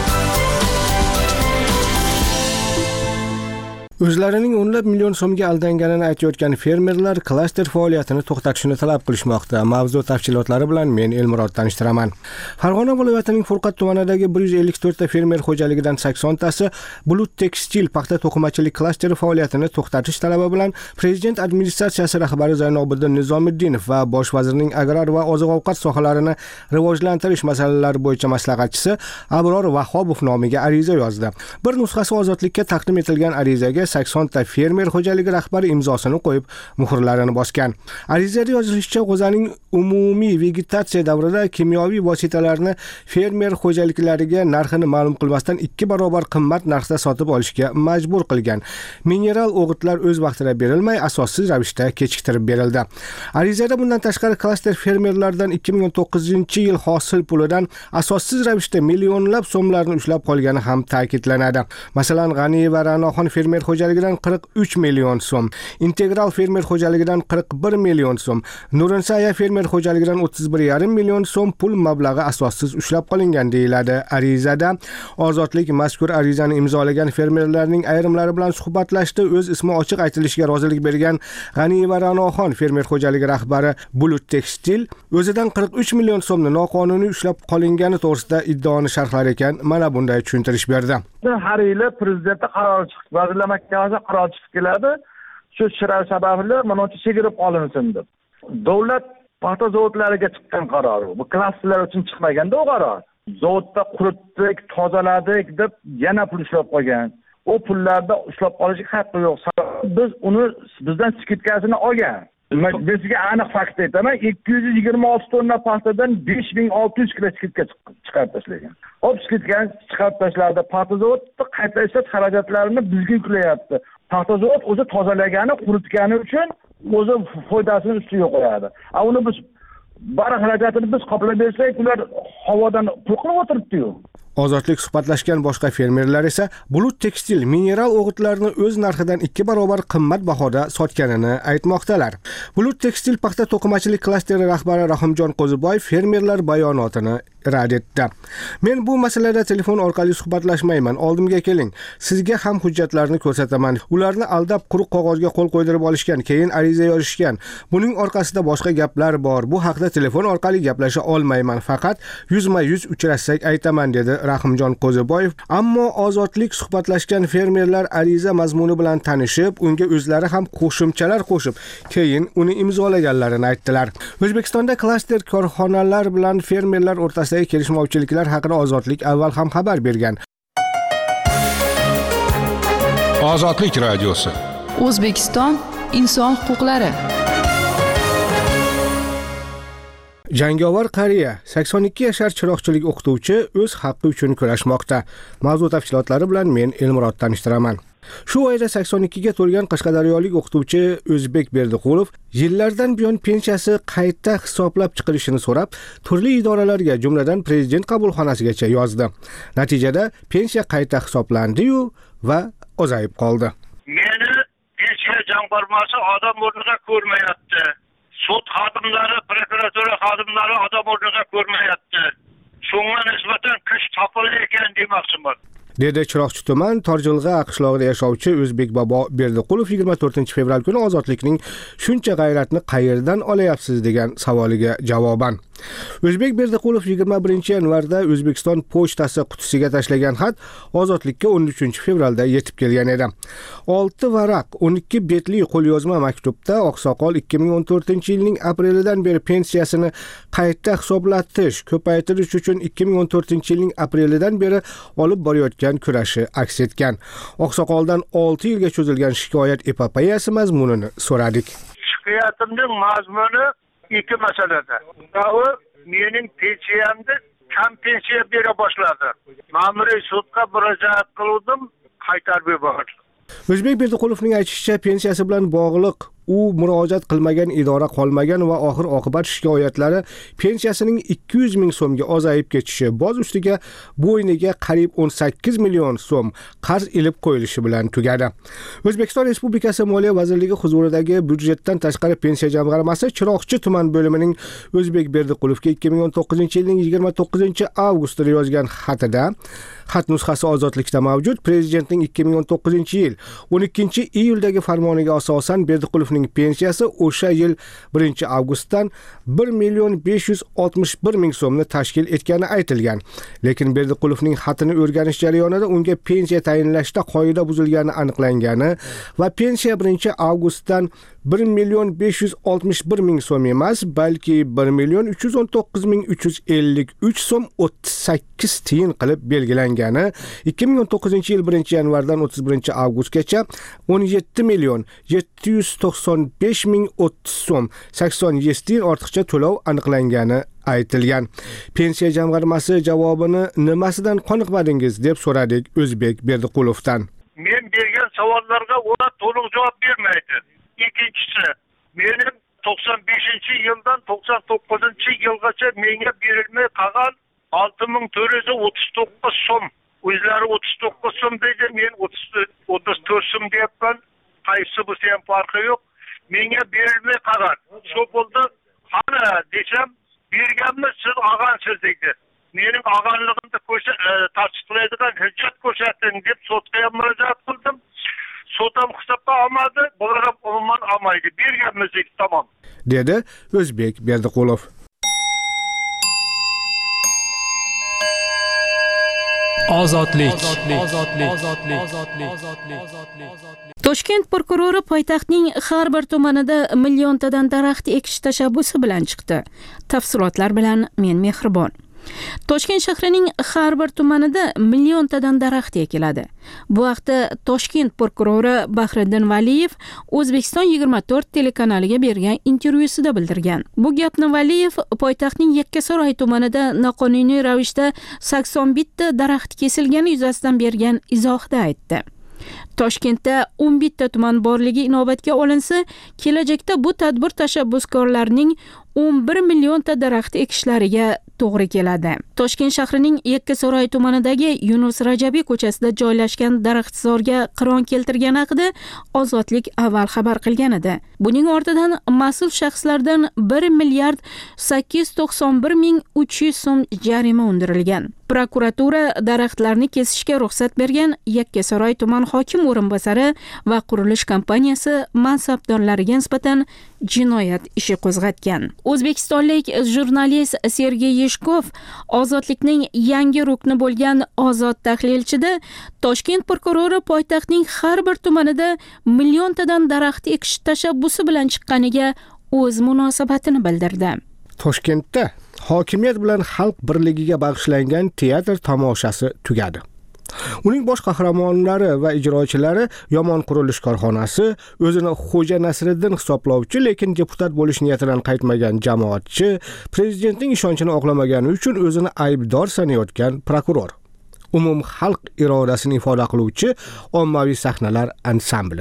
O'zlarining o'nlab million so'mga aldanganini aytayotgan fermerlar klaster faoliyatini to'xtatishni talab qilishmoqda. Mavzu tafsilotlari bilan men Elmurod tanishtiraman. Farg'ona viloyatining Furqat tumanidagi bir yuz ellik to'rt ta fermer xo'jaligidan sakson tasi Bulut Tekstil paxta to'qimachilik klasteri faoliyatini to'xtatish talabi bilan Prezident administratsiyasi rahbari Zaynobiddin Nizomiddinov va bosh vazirning agrar va oziq-ovqat sohalarini rivojlantirish masalalari bo'yicha maslahatchisi Abror Vahobov nomiga ariza yozdi. Bir nusxasi ozodlikka taqdim etilgan arizaga sakson ta fermer xo'jaligi rahbari imzosini qo'yib, muhrlarini bosgan. Arizada yozilishicha, g'o'zaning umumiy vegetatsiya davrida kimyoviy vositalarni fermer xo'jaliklariga narxini ma'lum qilmasdan ikki barobar qimmat narxda sotib olishga majbur qilgan. Mineral o'g'itlar o'z vaqtida berilmay, asossiz ravishda kechiktirib berildi. Arizada bundan tashqari klaster fermerlardan ikki ming o'n to'qqizinchi yil hosil pulidan asossiz ravishda millionlab so'mlarni ushlab qolgani ham ta'kidlanadi. Masalan, G'aniyev va Ra'noxon fermer xo'jaligidan qirq uch million so'm, Integral fermer xo'jaligidan qirq bir million so'm, Nurinsaya fermer xo'jaligidan o'ttiz bir yarim million so'm pul mablag'i asossiz ushlab qolingan deyiladi arizada. Ozodlik mazkur arizani imzolagan fermerlarning ayrimlari bilan suhbatlashdi. O'z ismi ochiq aytilishiga rozilik bergan G'aniyev va Ra'noxon fermer xo'jaligi rahbari Bulut Tekstil o'zidan qirq uch million so'mni noqonuniy ushlab qolingani to'g'risida iddaoni sharhlar ekan, mana bunday tushuntirish berdi. Har yili prezidentning qarori chiqdi, vazirlar mahkamasiga qaror chiqib keladi. Shu shirar sababli mana shu chegirib olinsin deb. Davlat paxta zavodlariga chiqqan qaror. Bu klasterlar uchun chiqmaganda u qaror. Zavodda quritdik, tozaladik deb yana pul ushlab qolgan. O pullarda ushlab qolishga haqqi yo'q. Biz uni bizdan skitkasini olgan. Bizga aniq fakt aytaman, ikki yuz yigirma olti tonna paxtadan besh ming olti yuz kilo skitka chiqarib tashlagan. Hop, skitkani chiqarib tashladi. Paxta zavodi qayta ishlash xarajatlarini bizga yuklayapti. Paxta zavod o'zi tozalagani, quritgani uchun o'zi foydasini ustiga qo'yadi. A uni biz bari xarajatini biz qoplab bersak, ular havodan pul qilib o'tiribdi-yu. Ozodlik suhbatlashgan boshqa fermerlar esa Bulut Tekstil mineral o'g'itlarni o'z narxidan ikki barobar qimmat bahoda sotganini aytmoqdalar. Bulut Tekstil paxta to'qimachilik klasteri rahbari Rahimjon Qo'ziboyev fermerlar bayonotini rad etdi. Men bu masalada telefon orqali suhbatlashmayman. Oldimga keling. Sizga ham hujjatlarni ko'rsataman. Ularni aldab quruq qog'ozga qo'l qo'ydirib olishgan, keyin ariza yozishgan. Buning orqasida boshqa gaplar bor. Bu haqda telefon orqali gaplasha olmayman. Faqat yuzma-yuz uchrashsak aytaman, dedi Rahimjon Qo'ziboyev. Ammo ozodlik suhbatlashgan fermerlar ariza mazmuni bilan tanishib, unga o'zlari ham qo'shimchalar qo'shib, keyin uni imzolaganlarini aytdilar. O'zbekistonda klaster korxonalar bilan fermerlar o'rtasida kelishmovchiliklar haqida Ozodlik avval ham xabar bergan. Ozodlik radiosi. O'zbekiston inson huquqlari. Jangovar qariya sakson ikki yashar chiroqchilik o'qituvchi o'z haqqi uchun kurashmoqda. Mavzu tafsilotlari bilan men Elmurod tanishtiraman. Shu oyda sakson ikki ga to'lgan qashqadaryolik o'qituvchi O'zbek Berdiqulov yillardan buyon pensiyasi qayta hisoblab chiqilishini so'rab, turli idoralarga, jumladan prezident qabulxonasigacha yozdi. Natijada pensiya qayta hisoblandi-yu va ozayib qoldi. Meni pensiya jamg'armasi odam o'rniga ko'rmayapti. Sud xodimlari, prokuratura xodimlari odam o'rniga ko'rmayapti. Shunga nisbatan kuch topilar ekan demoqchiman. dedi Chiroqchi tuman Torjilg'a qishlog'ida yashovchi O'zbek Bobo Berdiqulov yigirma to'rtinchi fevral kuni ozodlikning shuncha g'ayratni qayerdan olayapsiz degan savoliga javoban. O'zbek Berdiqulov yigirma birinchi yanvarda O'zbekiston pochtasi qutisiga tashlagan xat ozodlikka o'n uchinchi fevralda yetib kelgan edi. olti varaq o'n ikki betli qo'lyozma maktubda oqsoqol ikki ming o'n to'rtinchi yilning aprelidan beri pensiyasini qayta hisoblatish, ko'paytirish uchun ikki ming o'n to'rtinchi yilning aprelidan beri olib borayotgan kurashi aks etgan. Oqsoqoldan olti yilga cho'zilgan shikoyat epopeyasi mazmunini so'radik. Shikoyatimning mazmuni ikki masalada. Biri mening pensiyamni kam pensiya bera boshladi. Ma'muriy sudga murojaat qildim, qaytarib yubordi. O'zbek Berdiqulovning aytishicha, pensiyasi bilan bog'liq u murojaat qilmagan idora qolmagan va oxir oqibat shikoyatlari pensiyasining ikki yuz ming so'mga ozayib ketishi, boz ustiga bo'yniga qariyb o'n sakkiz million so'm qarz ilib qo'yilishi bilan tugadi. O'zbekiston Respublikasi Moliya vazirligi huzuridagi byudjetdan tashqari pensiya jamg'armasi Chiroqchi tuman bo'limining O'zbek Berdiqulovga ikki ming o'n to'qqizinchi yilning yigirma to'qqizinchi avgustida yozgan xatida, xat nusxasi ozodlikda mavjud, prezidentning ikki ming o'n to'qqizinchi yil o'n ikkinchi iyuldagi farmoniga asosan Berdiqulovning pensiyasi o'sha yil birinchi avgustdan bir million besh yuz oltmish bir ming so'mni tashkil etgani aytilgan. Lekin Berdiqulovning xatini o'rganish jarayonida unga pensiya tayinlashda qoida buzilgani aniqlangani va pensiya birinchi avgustdan bir million besh yuz oltmish bir ming so'm emas, balki bir million uch yuz o'n to'qqiz ming uch yuz ellik uch so'm o'ttiz sakkiz tiyin qilib belgilangani, ikki ming o'n to'qqizinchi yil birinchi yanvardan o'ttiz birinchi avgustgacha o'n yetti million yetti yuz to'qson besh ming o'ttiz so'm sakson yetti tiyin ortiqcha to'lov aniqlangani aytilgan. Pensiya jamg'armasi javobini nimasidan qoniqmadingiz deb so'radik O'zbek Berdiqulovdan. Men bergan savollarga ular to'liq javob bermaydi. Ikkinchisi, mening to'qson beshinchi yildan to'qson to'qqizinchi yilgacha menga berilmay qolgan olti ming to'rt yuz o'ttiz to'qqiz so'm, o'zlari o'ttiz to'qqiz so'm deydi, men o'ttiz to'rt so'm deyapman. Qaysi bo'lsa ham farqi yo'q. Menga berilmay qolgan. Shu bo'ldi, qani desam, berganmiz, siz og'ansiz deydi. Mening og'anligimni tasdiqlaydigan hujjat ko'rsating deb sudga ham murojaat qildim. Sud ham hisobga olmadi, bular ham umuman olmaydi. Berganmiz deydi, tamom, dedi O'zbek Berdiqulov. Ozodlik. Toshkent prokurori poytaxtning har bir tumanida milliontadan daraxt ekish tashabbusi bilan chiqdi. Tafsilotlar bilan men Mehribon. Toshkent shahrining har bir tumanida milliontadan daraxt ekiladi. Bu haqda Toshkent prokurori Bahriddin Valiyev O'zbekiston yigirma to'rt telekanaliga bergan intervyusida bildirgan. Bu gapni Valiyev poytaxtning Yakkasaroy tumanida noqonuniy ravishda sakson bitta daraxt kesilgani yuzasidan bergan izohida aytdi. Toshkentda o'n bitta tuman borligi inobatga olinsa, kelajakda bu tadbir tashabbuskorlarining o'n bir millionta daraxt ekishlariga to'g'ri keladi. Toshkent shahrining Yakkasaroy tumanidagi Yunus Rajabiy ko'chasida joylashgan daraxtzorga qiron keltirgani haqida Ozodlik avval xabar qilgan edi. Buning ortidan mas'ul shaxslardan bir milliard sakkiz yuz to'qson bir ming uch yuz so'm jarima undirilgan. Prokuratura daraxtlarni kesishga ruxsat bergan Yakkasaroy tuman hokim o'rinbosari va qurilish kompaniyasi mansabdorlariga nisbatan jinoyat ishi qo'zg'atgan. O'zbekistonlik jurnalist Sergey Yeshkov Ozodlikning yangi rukni bo'lgan Ozod tahlilchida Toshkent prokurori poytaxtning har bir tumanida milliontadan daraxt ekish tashabbusi bilan chiqqaniga o'z munosabatini bildirdi. Toshkentda hokimiyat bilan xalq birligiga bag'ishlangan teatr tomoshasi tugadi. Uning bosh qahramonlari va ijrochilari Yomon qurilish korxonasi, o'zini Xo'ja Nasriddin hisoblovchi, lekin deputat bo'lish niyatidan qaytmagan jamoatchi, prezidentning ishonchini oqlamagani uchun o'zini aybdor sanayotgan prokuror, umum xalq irodasini ifoda qiluvchi ommaviy sahnalar ansambli.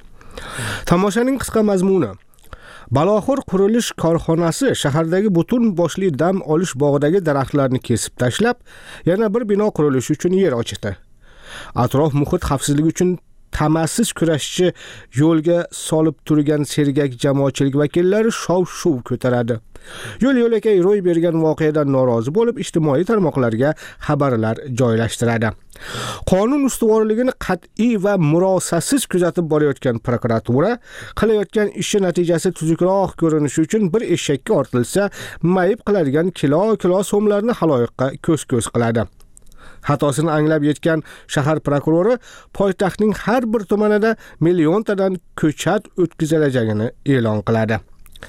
Tomoshaning qisqa mazmuni: Baloxo'r qurilish korxonasi shahardagi butun boshli dam olish bog'idagi daraxtlarni kesib tashlab, yana bir bino qurilishi uchun yer ochdi. Atrof muhit xavfsizligi uchun tamassiz kurashchi yo'lga solib turgan sergak jamoatchilik vakillari shov-shuv ko'taradi. Yo'l-yo'lakay ro'y bergan voqeadan norozi bo'lib, ijtimoiy tarmoqlarga xabarlar joylashtiradi. Qonun ustuvorligini qat'iy va murosasiz kuzatib borayotgan prokuratura qilayotgan ishi natijasi tuzukroq ko'rinishi uchun bir eshakka ortilsa, mayib qiladigan kilo-kilo so'mlarni haloyiqqa ko'z-ko'z qiladi. Xatosini anglab yetgan shahar prokurori poytaxtning har bir tumanida milliontadan ko'chat o'tkazilajagini e'lon qiladi.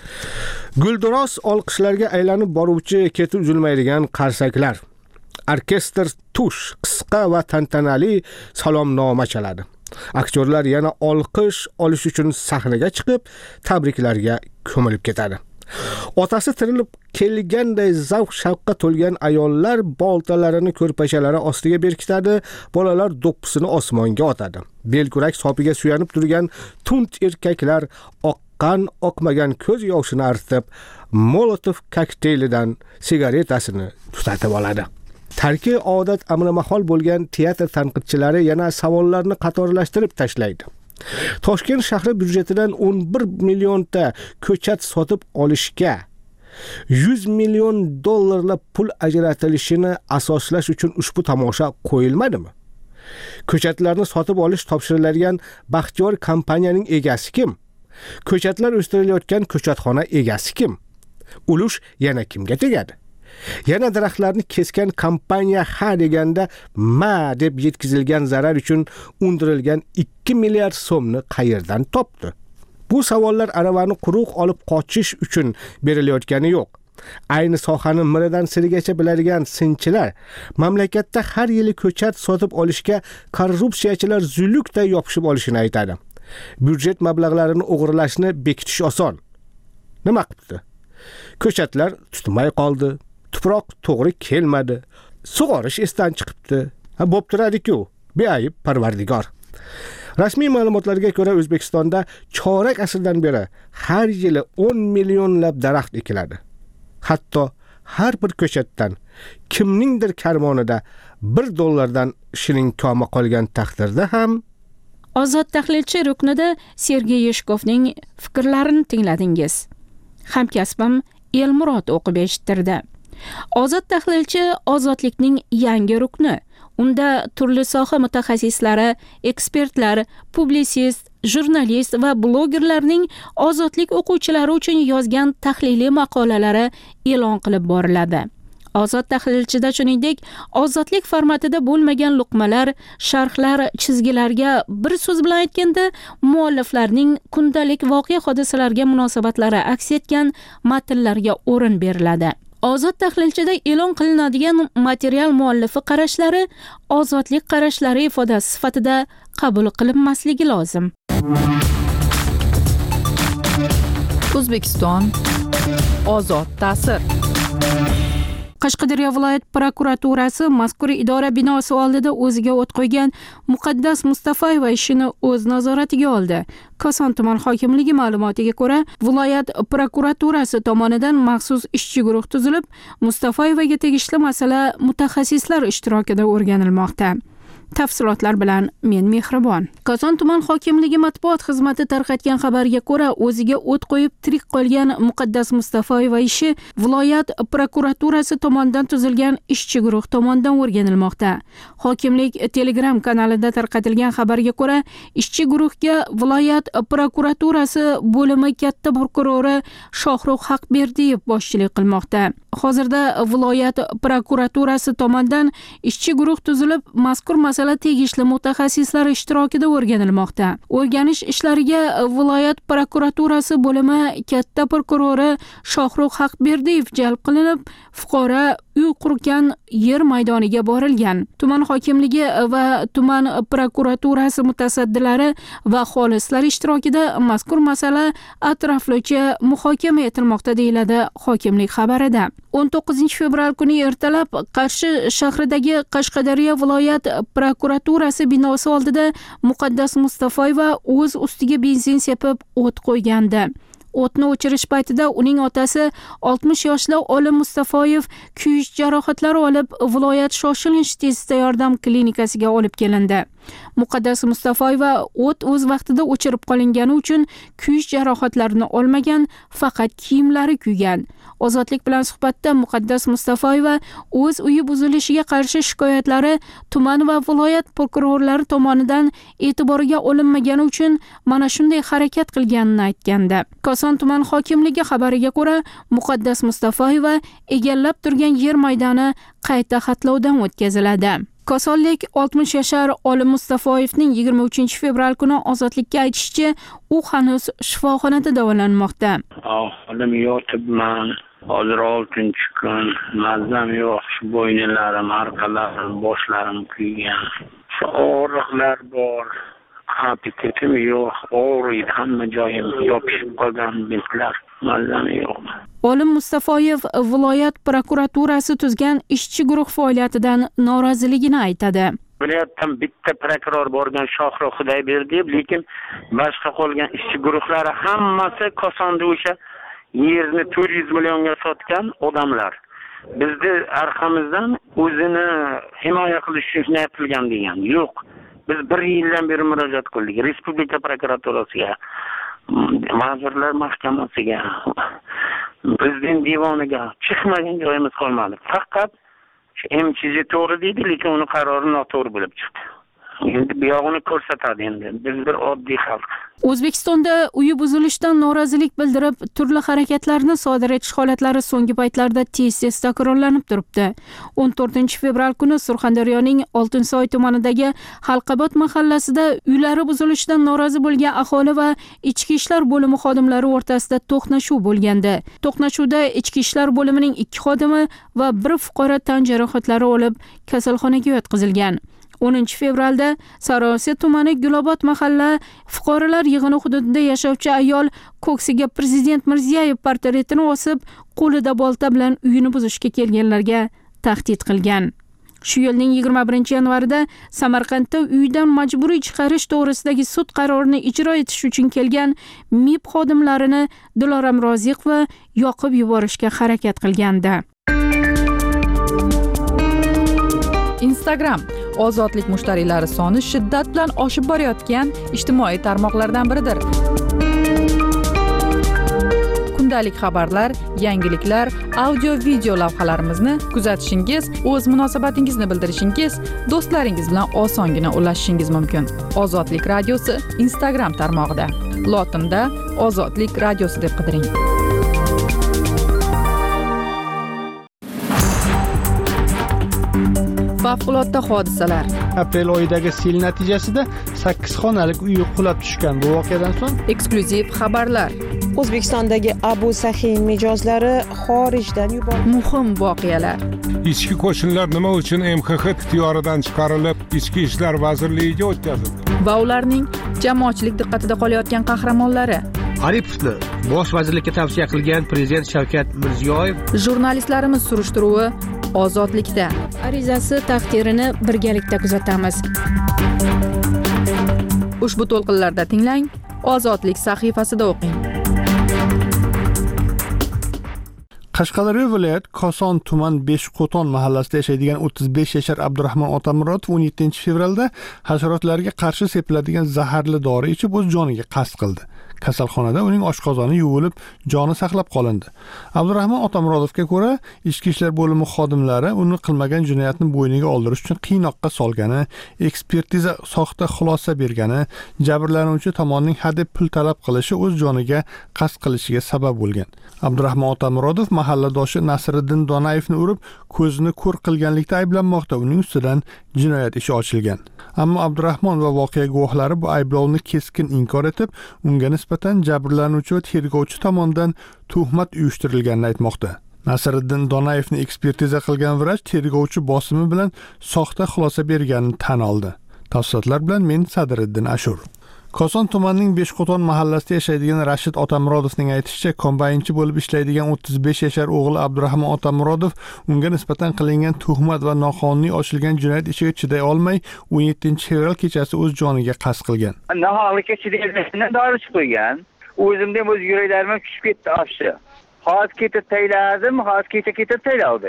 Gulduros olqishlarga aylanib boruvchi keti uzilmaydigan qarsaklar. Orkestr tush qisqa va tantanali salomnoma chaladi. Aktyorlar yana olqish olish uchun sahnaga chiqib, tabriklarga ko'milib ketadi. Otasi tirilib kelganday zavq-shavqqa to'lgan ayollar boltalarini ko'rpachalari ostiga berkitadi, bolalar do'ppisini osmonga otadi. Belkurak sopiga suyanib turgan tund erkaklar oqqan oqmagan ko'z yoshini artib, Molotov kokteylidan sigaretasini tutatib oladi. Tarki odat amrimahol bo'lgan teatr tanqidchilari yana savollarni qatorlashtirib tashlaydi. Toshkent shahri byudjetidan o'n bir millionta ko'chat sotib olishga yuz million dollarlab pul ajratilishini asoslash uchun ushbu tomosha qo'yilmadimi? Ko'chatlarni sotib olish topshiriladigan Baxtiyor kompaniyaning egasi kim? Ko'chatlar o'stirilayotgan ko'chatxona egasi kim? Ulush yana kimga tegadi? Yana daraxtlarni kesgan kompaniya ha deganda ma deb yetkazilgan zarar uchun undirilgan ikki milliard so'mni qayerdan topdi? Bu savollar aravani quruq olib qochish uchun berilayotgani yo'q. Ayni sohani miridan sirigacha biladigan sinchilar mamlakatda har yili ko'chat sotib olishga korrupsiyachilar zulukday yopishib olishini aytadi. Byudjet mablag'larini o'g'irlashni bekitish oson. Nima qildi? Ko'chatlar tutmay qoldi. Tuproq to'g'ri kelmadi. Sug'orish esdan chiqibdi. Ha, bo'p turadi-ku. Beayib Parvardigor. Rasmiy ma'lumotlarga ko'ra O'zbekistonda chorak asrdan beri har yili o'n millionlab daraxt ekiladi. Hatto har bir ko'chatdan kimningdir karmonida bir dollardan shiling ko'ma qolgan taqdirda ham Ozod tahlilchi ruknida Sergey Yeshkovning fikrlarini tingladingiz. Hamkasbim Elmurod o'qib eshittirdi. Ozod tahlilchi ozodlikning yangi rukni. Unda turli soha mutaxassislari, ekspertlar, publisist, jurnalist va blogerlarning ozodlik o'quvchilari uchun yozgan tahliliy maqolalari e'lon qilib boriladi. Ozod tahlilchida shuningdek, ozodlik formatida bo'lmagan luqmalar, sharhlar, chizgilarga, bir so'z bilan aytganda, mualliflarning kundalik voqea hodisalarga munosabatlari aks etgan matnlarga o'rin beriladi. Ozod tahlilchida e'lon qilinadigan material muallifi qarashlari ozodlik qarashlari ifodasi sifatida qabul qilinmasligi lozim. O'zbekiston ozod ta'sir. Qashqadaryo viloyat prokuraturasi mazkur idora binosi oldida o'ziga o't qo'ygan Muqaddas Mustafayeva ishini o'z nazoratiga oldi. Koson tuman hokimligi ma'lumotiga ko'ra, viloyat prokuraturasi tomonidan maxsus ishchi guruh tuzilib, Mustafayevaga tegishli masala mutaxassislar ishtirokida o'rganilmoqda. Tafsilotlar bilan men Mehribon. Koson tuman hokimligi matbuot xizmati tarqatgan xabarga ko'ra, o'ziga o't qo'yib tirik qolgan Muqaddas Mustafayeva ishi viloyat prokuraturasi tomonidan tuzilgan ishchi guruh tomonidan o'rganilmoqda. Hokimlik Telegram kanalida tarqatilgan xabarga ko'ra, ishchi guruhga viloyat prokuraturasi bo'limi katta prokurori Shohrux Haqberdiyev boshchilik qilmoqda. Hozirda viloyat prokuraturasi tomonidan ishchi guruh tuzilib, mazkur masala tegishli mutaxassislar ishtirokida o'rganilmoqda. O'rganish ishlariga viloyat prokuraturasi bo'limi katta prokurori Shohrux Haqberdiyev jalb qilinib, fuqaro uy qurgan yer maydoniga borilgan. Tuman hokimligi va tuman prokuraturasi mutasaddilari va xolislar ishtirokida mazkur masala atroflicha muhokama etilmoqda, deyiladi hokimlik xabarida. o'n to'qqizinchi fevral kuni ertalab Qarshi shahridagi Qashqadaryo viloyat prokuraturasi binosi oldida Muqaddas Mustafayeva o'z ustiga benzin sepib o't qo'ygandi. O'tni o'chirish paytida uning otasi oltmish yoshli Olim Mustafayev kuyish jarohatlari olib, viloyat shoshilinch tez yordam klinikasiga olib kelindi. Muqaddas Mustafoyeva o't o'z vaqtida o'chirib qolingani uchun kuyish jarohatlarini olmagan, faqat kiyimlari kuygan. Ozodlik bilan suhbatda Muqaddas Mustafoyeva o'z uyi buzilishiga qarshi shikoyatlari tuman va viloyat prokurorlari tomonidan e'tiboriga olinmagani uchun mana shunday harakat qilganini aytgandi. Koson tuman hokimligi xabariga ko'ra, Muqaddas Mustafoyeva egallab turgan yer maydoni qayta xatlovdan o'tkaziladi. Kosonlik oltmish yashar Olim Mustafoyevning yigirma uchinchi fevral kuni ozodlikka aytishicha, u hanuz shifoxonada davolanmoqda. Ahvolim yotibman. Hozir oltinchi kun. Mazam yo'q. Shu bo'ynalarim, orqalarim, boshlarim kuygan. Shu og'riqlar bor. Appetitim yo'q. Og'riydi, hamma joyim yopishib qolgan bintlar. Mazam yo'q. Olim Mustafoyev viloyat prokuraturasi tuzgan ishchi guruh faoliyatidan noroziligini aytadi. Viloyatdan bitta prokuror borgan Shohruh Xudoyberdiyev, lekin boshqa qolgan ishchi guruhlari hammasi Kosonda o'sha yerni to'rt yuz millionga sotgan odamlar. Bizni orqamizdan o'zini himoya qilish uchun aytilgan degan. Yo'q. Biz bir yildan beri murojaat qildik Respublika prokuraturasiga, Vazirlar Mahkamasiga, Prezident divoniga, chiqmagan joyimiz qolmadi. Faqat M C Z to'g'ri deydi, lekin uni qarori noto'g'ri bo'lib chiqdi. Endi bu yog'ini ko'rsatadi endi. Biz bir oddiy xalq. O'zbekistonda uyi buzilishidan norozilik bildirib, turli harakatlarni sodir etish holatlari so'nggi paytlarda tez-tez takrorlanib turibdi. o'n to'rtinchi fevral kuni Surxondaryoning Oltinsoy tumanidagi Halqabod mahallasida uylari buzilishidan norozi bo'lgan aholi va ichki ishlar bo'limi xodimlari o'rtasida to'qnashuv bo'lgandi. To'qnashuvda ichki ishlar bo'limining ikki xodimi va bir fuqaro tan jarohatlari olib kasalxonaga yotqizilgan. o'ninchi fevralda Sarosiya tumani Gulobod mahalla fuqarolar yig'ini hududida yashovchi ayol ko'ksiga Prezident Mirziyoyev portretini osib, qo'lida bolta bilan uyini buzishga kelganlarga tahdid qilgan. Shu yilning yigirma birinchi yanvarida Samarqandda uydan majburiy chiqarish to'g'risidagi sud qarorini ijro etish uchun kelgan M I B xodimlarini Diloram Roziqova yoqib yuborishga harakat qilgandi. Instagram ozodlik mushtariylari soni shiddat bilan oshib borayotgan ijtimoiy tarmoqlardan biridir. Kundalik xabarlar, yangiliklar, audio-video lavhalarimizni kuzatishingiz, o'z munosabatingizni bildirishingiz, do'stlaringiz bilan osongina ulashishingiz mumkin. Ozodlik radiosi Instagram tarmog'ida. Lotinda Ozodlik radiosi deb qidiring. Favqulodda hodisalar. Aprel oyidagi sel natijasida sakkiz xonalik uy qulab tushgan. Bu voqeadan so'ng eksklyuziv xabarlar. O'zbekistondagi Abu Sahiy mijozlari xorijdan yuborildi. Muhim voqealar. Ichki qo'shinlar nima uchun M X X ixtiyoridan chiqarilib, Ichki ishlar vazirligiga o'tkazildi? Va ularning jamoatchilik diqqatida qolayotgan qahramonlari. Aripovni bosh vazirlikka tavsiya qilgan Prezident Shavkat Mirziyoyev. Jurnalistlarimiz surishtiruvi Ozodlikda. Arizasi taqdirini birgalikda kuzatamiz. Ushbu to'lqinlarda tinglang, Ozodlik sahifasida o'qing. Qashqadaryo viloyat Koson tuman Beshqo'ton mahallasida yashaydigan o'ttiz besh yashar Abdurahmon Otamurodov o'n yettinchi fevralda hasharotlarga qarshi sepiladigan zaharli dori ichib o'z joniga qasd qildi. Kasalxonada uning oshqozoni yuvilib, joni saqlab qolindi. Abdurahmon Otamurodovga ko'ra, ichki ishlar bo'limi xodimlari uni qilmagan jinoyatni bo'yniga oldirish uchun qiynoqqa solgani, ekspertiza soxta xulosa bergani, jabrlanuvchi tomonning hadeb pul talab qilishi o'z joniga qasd qilishiga sabab bo'lgan. Abdurahmon Otamurodov mahalladoshi Nasriddin Donayevni urib, ko'zini ko'r qilganlikda ayblanmoqda. Uning ustidan jinoyat ishi ochilgan. Ammo Abdurahmon va voqea guvohlari bu ayblovni keskin inkor etib, unga nisbatan jabrlanuvchi va tergovchi tomonidan tuhmat uyushtirilganini aytmoqda. Nasriddin Donayevni ekspertiza qilgan vrach tergovchi bosimi bilan soxta xulosa berganini tan oldi. Tafsilotlar bilan men Sadriddin Ashur. Koson tumanining Beshqo'ton mahallasida yashaydigan Rashid Otamurodovning aytishicha, kombaynchi bo'lib ishlaydigan o'ttiz besh yashar o'g'li Abdurahmon Otamurodov unga nisbatan qilingan tuhmat va noqonuniy ochilgan jinoyat ishiga chiday olmay, o'n yettinchi fevral kechasi o'z joniga qasd qilgan. Nahotki chidayolmasdan dori chiqib qo'ygan. O'zimda o'z yuraklarim tushib ketdi afshi. Hozir ketib tayladim, hozir kecha ketib taylavdik.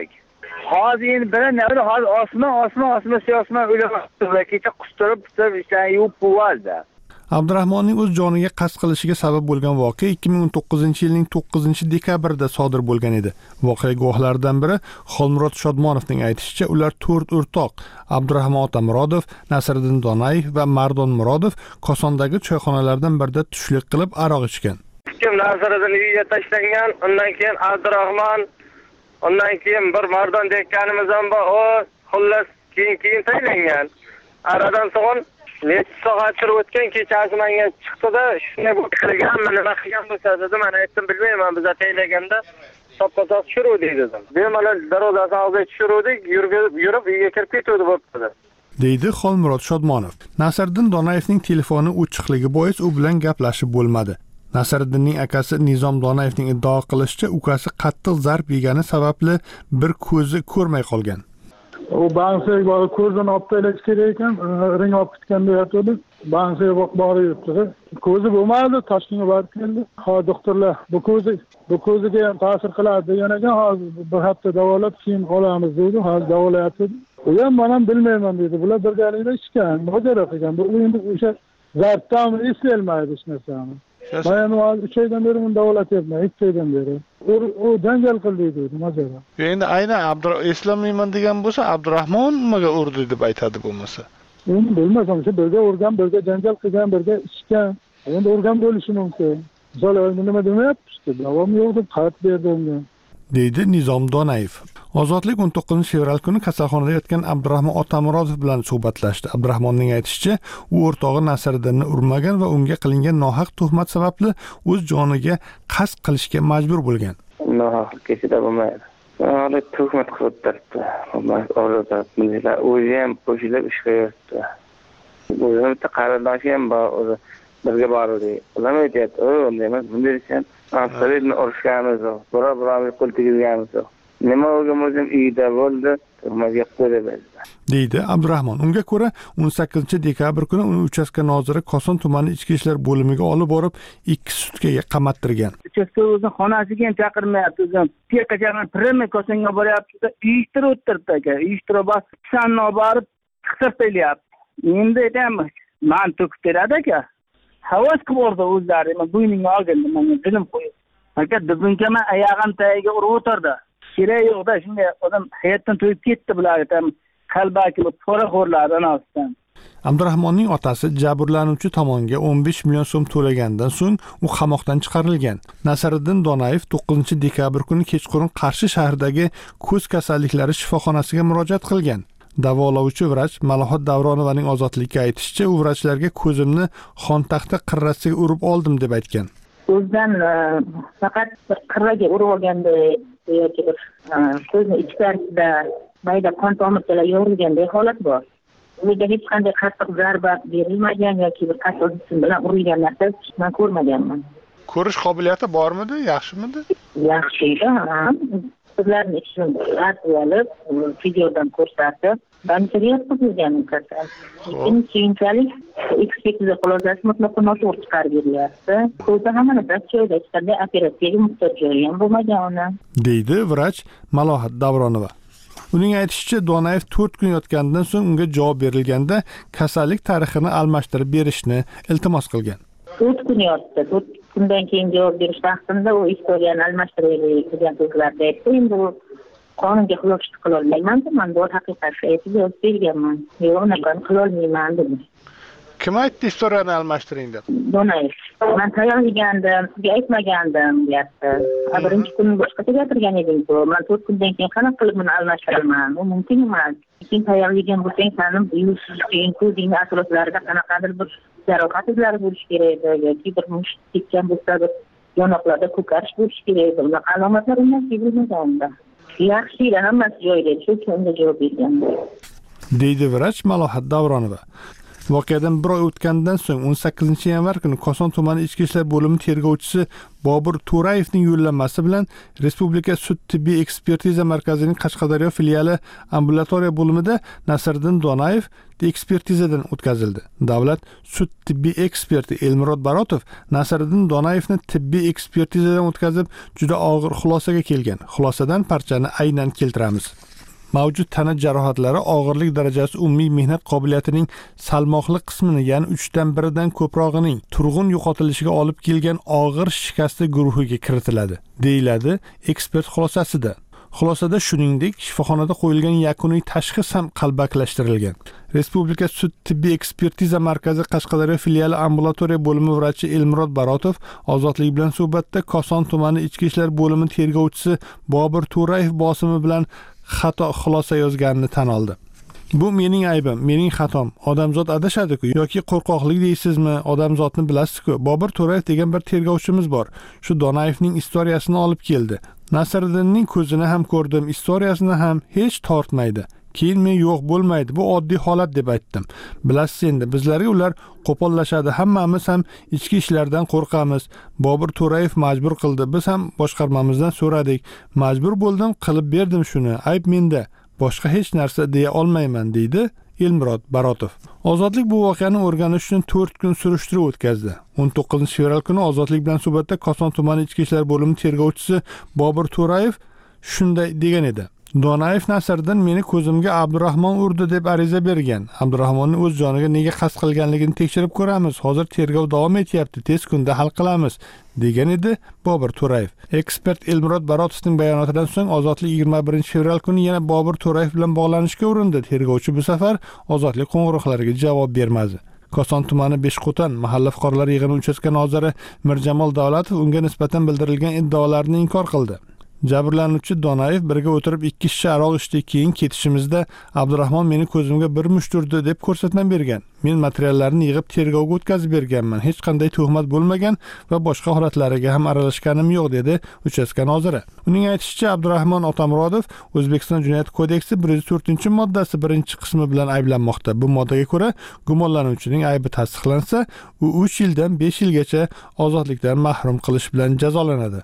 hozir endi bir nima hozir osmon osmon osmon osmon o'ylamoqda kecha qustirib qustirib ishlarni yuvib bo'ldi. Abdurahmonning o'z joniga qasd qilishiga sabab bo'lgan voqea ikki ming o'n to'qqizinchi yilning to'qqizinchi dekabrida sodir bo'lgan edi. Voqea guvohlaridan biri Xolmurod Shodmonovning aytishicha, ular to'rt o'rtoq Abdurahmon Otamurodov, Nasriddin Donayev va Mardon Murodov Kosondagi choyxonalardan birida tushlik qilib aroq ichgan. Kim Nasriddin uyiga tashlangan, undan keyin Abdurahmon, undan keyin bir Mardon deganimiz ham bor, o xullas keyin keyin taylangan. Aradan so'ng necha soat turib o'tgan kechasi menga chiqdi-da, shunday bo'lib qilganman, nima qilgan bo'lsa dedim, men aytdim bilmayman, biz ataylaganda soppa-sop tushiruvdik dedim. Bemalol darvozasini oldiga tushiruvdik, yurib yurib uyga kirib ketuvdi bo'libdi. deydi Xolmurod Shodmonov. Nasriddin Donayevning telefoni o'chiqligi bois u bilan gaplashib bo'lmadi. Nasriddinning akasi Nizom Donayevning iddao qilishicha, ukasi qattiq zarb yegani sababli bir ko'zi ko'rmay qolgan. O bansiga borib ko'zini olib taylash kerak ekan, ring olib ketganda yotdi. Bansiga borib yuribdi. Ko'zi bo'lmadi, Toshkentga borib keldi. Ha, doktorlar bu ko'zi bu ko'ziga ham ta'sir qiladi degan ekan, hozir bir hafta davolab keyin olamiz dedi. Hozir davolayapti. U ham men ham bilmayman dedi. Bular birgalikda ishgan, mojaro qilgan. Bu endi o'sha zarbdan eslay olmaydi hech narsani. Men hozir uch oydan beri uni davolatyapman, ikki oydan beri. U janjal qildi dedi, mojaro. Endi aynan Abdur eslamayman degan bo'lsa, Abdurahmon nimaga urdi deb aytadi bo'lmasa. Endi bilmasam, shu birga urgan, birga janjal qilgan, birga ichgan. Endi urgan bo'lishi mumkin. Zo'rlar nima demayapti, davom yo'q deb xat berdi unga. deydi Nizom Donayev. Ozodlik o'n to'qqizinchi fevral kuni kasalxonada yotgan Abdurahmon Otamurodov bilan suhbatlashdi. Abdurahmonning aytishicha, u o'rtog'i Nasriddinni urmagan va unga qilingan nohaq tuhmat sababli o'z joniga qasd qilishga majbur bo'lgan. Nohaq kechida bo'lmaydi. Hali tuhmat qilib turibdi. Orada millatlar o'zi ham qo'shilib ish qilyapti. O'zi bitta qarindoshi ham bor, o'zi birga bordi. Ular aytyapti, "O, nima bunday ekan? Nasriddinni urishganimiz yo'q, biror-birorga qo'l tegizganimiz yo'q. Nima bo'lgan o'zim uyda bo'ldi, tuhmatga qo'yib berdi." deydi Abdurahmon. Unga ko'ra, o'n sakkizinchi dekabr kuni uni uchastka noziri Koson tumani ichki ishlar bo'limiga olib borib, ikki sutkaga qamattirgan. Uchastka o'zining xonasiga ham chaqirmayapti, o'zim tiyakachadan pirmi Kosonga boryapti, uyushtirib o'tiribdi aka. Uyushtirib bas, sanni borib chiqib kelyapti. Endi aytaman, men to'kib beradi aka. Havas qilib o'rdi o'zlari, men bo'ynimga olgandim, menga dilim qo'yib. Aka, dubunkaman oyog'im tagiga urib o'tirdi. Kerak yo'qda, shunday odam hayotdan to'yib ketdi bular, aytam qalbaki poraxo'rlar anasidan. Abdurahmonning otasi jabrlanuvchi tomonga o'n besh million so'm to'lagandan so'ng u qamoqdan chiqarilgan. Nasriddin Donayev to'qqizinchi dekabr kuni kechqurun Qarshi shahridagi ko'z kasalliklari shifoxonasiga murojaat qilgan. Davolovchi vrach Malohat Davronovaning ozodlikka aytishicha, u vrachlarga ko'zimni xontaxta qirrasiga urib oldim deb aytgan. O'zidan faqat qirraga urib olganda yoki bir ko'zni ichkarisida mayda qon tomirchalar yorilganday holat bor. Unga hech qanday qattiq zarba berilmagan yoki bir qattiq jism bilan urilgan narsa men ko'rmaganman. Ko'rish qobiliyati bormidi, yaxshimidi? Yaxshi edi, ha. Qizlarni ishini artib olib, videodan ko'rsatib, banchaga yotqizilgan kasal. Lekin keyinchalik ekspertiza xulosasi mutlaqo noto'g'ri chiqarib berilyapti. Ko'zi hamma narsa joyida, hech qanday operatsiyaga muhtoj joyi ham bo'lmagan uni. deydi vrach Malohat Davronova. Uning aytishicha, Donayev to'rt kun yotgandan so'ng unga javob berilganda kasallik tarixini almashtirib berishni iltimos qilgan. to'rt kun yotdi. to'rt kundan keyin javob berish vaqtida u istoriyani almashtiraylik degan so'zlarni aytdi. Endi u qonunga xilof qila olmayman, men bu haqiqatni aytib berganman. Yo'q, unaqa qila olmayman dedim. Kim aytdi istoriyani almashtiring deb? Donayev. Men tayyorlagandim, sizga aytmagandim, deyapti. Birinchi kun boshqacha gapirgan eding-ku. Men to'rt kundan keyin qanaqa qilib buni almashtiraman? U mumkin emas. Keyin tayyorlagan bo'lsang, seni buyursiz keyin ko'zing atroflarida qanaqadir bir jarohat izlari bo'lishi kerak edi yoki bir mushuk tekkan bo'lsa, bir yonoqlarda ko'karish bo'lishi kerak edi. Bunaqa alomatlar undan sezilmaganda. Yaxshi edi, hammasi joyida, shu uchun unga javob bergan. deydi vrach Malohat Davronova. Voqeadan bir oy o'tgandan so'ng o'n sakkizinchi yanvar kuni Koson tumani ichki ishlar bo'limi tergovchisi Bobur To'rayevning yo'llanmasi bilan Respublika sud tibbiy ekspertiza markazining Qashqadaryo filiali ambulatoriya bo'limida Nasriddin Donayev ekspertizadan o'tkazildi. Davlat sud tibbiy eksperti Elmurod Barotov Nasriddin Donayevni tibbiy ekspertizadan o'tkazib, juda og'ir xulosaga kelgan. Xulosadan parchani aynan keltiramiz. Mavjud tana jarohatlari og'irlik darajasi umumiy mehnat qobiliyatining salmoqli qismini, ya'ni uchdan biridan ko'prog'ining turg'un yo'qotilishiga olib kelgan og'ir shikasti guruhiga kiritiladi, deyiladi ekspert xulosasida. Xulosada shuningdek, shifoxonada qo'yilgan yakuniy tashxis ham qalbakilashtirilgan. Respublika sud tibbiy ekspertiza markazi Qashqadaryo filiali ambulatoriya bo'limi vrachi Elmurod Barotov Ozodlik bilan suhbatda Koson tumani ichki ishlar bo'limi tergovchisi Bobur To'rayev bosimi bilan xato xulosa yozganini tan oldi. Bu mening aybim, mening xatom. Odamzod adashadi-ku yoki qo'rqoqlik deysizmi? Odamzodni bilasiz-ku. Bobur To'rayev degan bir tergovchimiz bor. Shu Donayevning istoriyasini olib keldi. Nasriddinning ko'zini ham ko'rdim, istoriyasini ham hech tortmaydi. Keyin men yo'q bo'lmaydi, bu oddiy holat deb aytdim. Bilasiz endi, bizlarga ular qo'pollashadi, hammamiz ham ichki ishlardan qo'rqamiz. Bobur To'rayev majbur qildi, biz ham boshqarmamizdan so'radik. Majbur bo'ldim, qilib berdim shuni. Ayb menda. Boshqa hech narsa deya olmayman, deydi Elmurod Barotov. Ozodlik bu voqeani o'rganish uchun to'rt kun surishtiruv o'tkazdi. o'n to'qqizinchi fevral kuni Ozodlik bilan suhbatda Koson tumani ichki ishlar bo'limi tergovchisi Bobur To'rayev shunday degan edi. Donayev Nasriddin meni ko'zimga Abdurahmon urdi deb ariza bergan. Abdurahmonning o'z joniga nega qasd qilganligini tekshirib ko'ramiz. Hozir tergov davom etyapti, tez kunda hal qilamiz, degan edi Bobur To'rayev. Ekspert Elmurod Barotovning bayonotidan so'ng Ozodlik yigirma birinchi fevral kuni yana Bobur To'rayev bilan bog'lanishga urindi. Tergovchi bu safar Ozodlik qo'ng'iroqlariga javob bermadi. Koson tumani Beshqo'tan mahalla fuqarolar yig'ini uchastka noziri Mirjamol Davlatov unga nisbatan bildirilgan iddaolarni inkor qildi. Jabrlanuvchi Donayev birga o'tirib ikki shisha aroq ichdik, keyin ketishimizda Abdurahmon meni ko'zimga bir mushturdi deb ko'rsatma bergan. Men materiallarni yig'ib tergovga o'tkazib berganman. Hech qanday tuhmat bo'lmagan va boshqa holatlariga ham aralashganim yo'q, dedi uchastka noziri. Uning aytishicha, Abdurahmon Otamurodov O'zbekiston Jinoyat kodeksi bir yuz to'rtinchi moddasi birinchi qismi bilan ayblanmoqda. Bu moddaga ko'ra, gumonlanuvchining aybi tasdiqlansa, u uch yildan besh yilgacha ozodlikdan mahrum qilish bilan jazolanadi.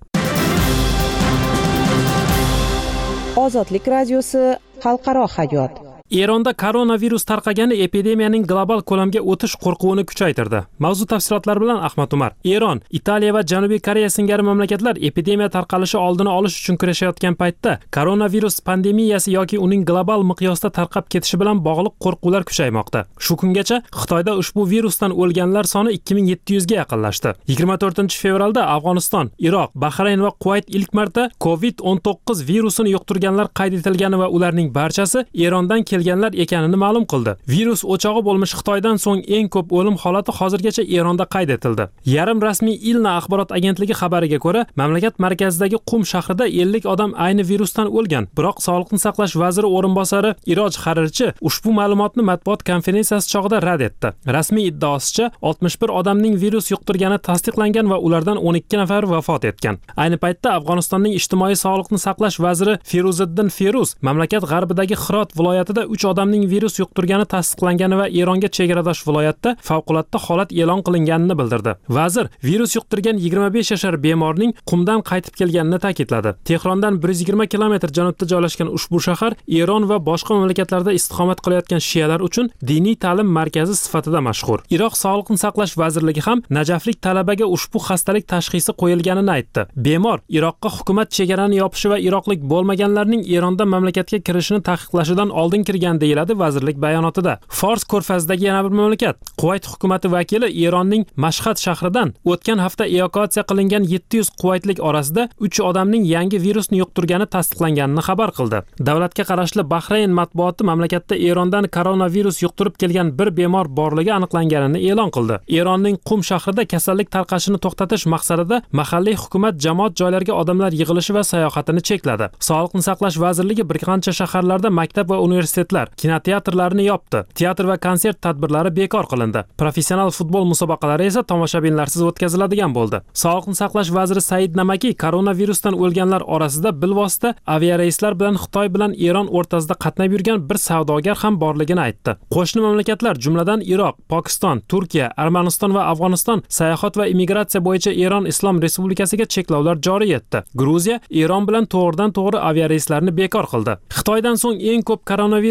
Ozodlik radiosi xalqaro hayot. Eronda koronavirus tarqagani epidemiyaning global ko'lamga o'tish qo'rquvini kuchaytirdi. Mavzu tafsilotlari bilan Ahmad Umar. Eron, Italiya va Janubiy Koreya singari mamlakatlar epidemiya tarqalishi oldini olish uchun kurashayotgan paytda koronavirus pandemiyasi yoki uning global miqyosda tarqab ketishi bilan bog'liq qo'rquvlar kuchaymoqda. Shu kungacha Xitoyda ushbu virusdan o'lganlar soni ikki ming yetti yuz ga yaqinlashdi. yigirma to'rtinchi fevralda Afg'oniston, Iroq, Bahrayn va Kuvayt ilk marta COVID o'n to'qqiz virusini yuqtirganlar qayd etilgani va ularning barchasi Erondan kelganlar ekanini ma'lum qildi. Virus o'chog'i bo'lmish Xitoydan so'ng eng ko'p o'lim holati hozirgacha Eronda qayd etildi. Yarim rasmiy Ilna axborot agentligi xabariga ko'ra, mamlakat markazidagi Qum shahrida ellik odam ayni virusdan o'lgan. Biroq Sog'liqni saqlash vaziri o'rinbosari Iroj Harirchi ushbu ma'lumotni matbuot konferensiyasi chog'ida rad etdi. Rasmiy iddaosicha oltmish bir odamning virus yuqtirgani tasdiqlangan va ulardan o'n ikki nafari vafot etgan. Ayni paytda Afg'onistonning ijtimoiy sog'liqni saqlash vaziri Feruziddin Feruz mamlakat g'arbidagi Hirot viloyatida uch odamning virus yuqtirgani tasdiqlangani va Eronga chegaradosh viloyatda favqulodda holat e'lon qilinganini bildirdi. Vazir virus yuqtirgan yigirma besh yashar bemorning Qumdan qaytib kelganini ta'kidladi. Tehrondan bir yuz yigirma kilometr janubda joylashgan ushbu shahar Eron va boshqa mamlakatlarda istiqomat qilayotgan shiyalar uchun diniy ta'lim markazi sifatida mashhur. Iroq Sog'liqni saqlash vazirligi ham najaflik talabaga ushbu xastalik tashxisi qo'yilganini aytdi. Bemor Iroqqa hukumat chegarani yopishi va iroqlik bo'lmaganlarning Erondan mamlakatga kirishini taqiqlashidan oldin kirgan deyiladi vazirlik bayonotida. Fors ko'rfazidagi yana bir mamlakat, Kuvayt hukumati vakili Eronning Mashhad shahridan o'tgan hafta evakuatsiya qilingan yetti yuz quvaytlik orasida uch odamning yangi virusni yuqtirgani tasdiqlanganini xabar qildi. Davlatga qarashli Bahrayn matbuoti mamlakatda Erondan koronavirus yuqtirib kelgan bir bemor borligi aniqlanganini e'lon qildi. Eronning Qum shahrida kasallik tarqashini to'xtatish maqsadida mahalliy hukumat jamoat joylariga odamlar yig'ilishi va sayohatini chekladi. Sog'liqni saqlash vazirligi bir qancha shaharlarda maktab va universitetlar, kinoteatrlarni yopdi. Teatr va konsert tadbirlari bekor qilindi. Professional futbol musobaqalari esa tomoshabinlarsiz o'tkaziladigan bo'ldi. Sog'liqni saqlash vaziri Said Namaki koronavirusdan o'lganlar orasida bilvosita aviareyslar bilan Xitoy bilan Eron o'rtasida qatnab yurgan bir savdogar ham borligini aytdi. Qo'shni mamlakatlar, jumladan Iroq, Pokiston, Turkiya, Armaniston va Afg'oniston sayohat va immigratsiya bo'yicha Eron Islom Respublikasiga cheklovlar joriy etdi. Gruziya Eron bilan to'g'ridan to'g'ri aviareyslarni bekor qildi. Xitoydan so'ng eng ko'p koronavirus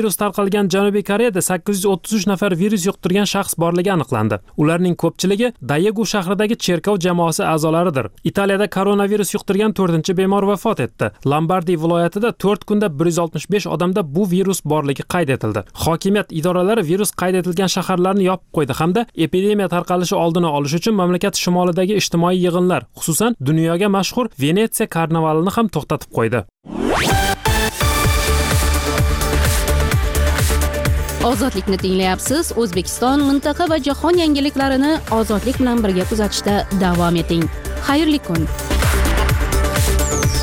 virus tarqalgan Janubiy Koreyada sakkiz yuz o'ttiz uch nafar virus yuqtirgan shaxs borligi aniqlandi. Ularning ko'pchiligi Daegu shahridagi cherkov jamoasi a'zolaridir. Italiyada koronavirus yuqtirgan to'rtinchi bemor vafot etdi. Lombardiya viloyatida to'rt kunda bir yuz oltmish besh odamda bu virus borligi qayd etildi. Hokimiyat idoralari virus qayd etilgan shaharlarni yopib qo'ydi hamda epidemiya tarqalishi oldini olish uchun mamlakat shimolidagi ijtimoiy yig'inlar, xususan dunyoga mashhur Venetsiya karnavalini ham to'xtatib qo'ydi. Ozodlikni tinglayapsiz. O'zbekiston, mintaqa va jahon yangiliklarini ozodlik bilan birga kuzatishda davom eting. Xayrli kun.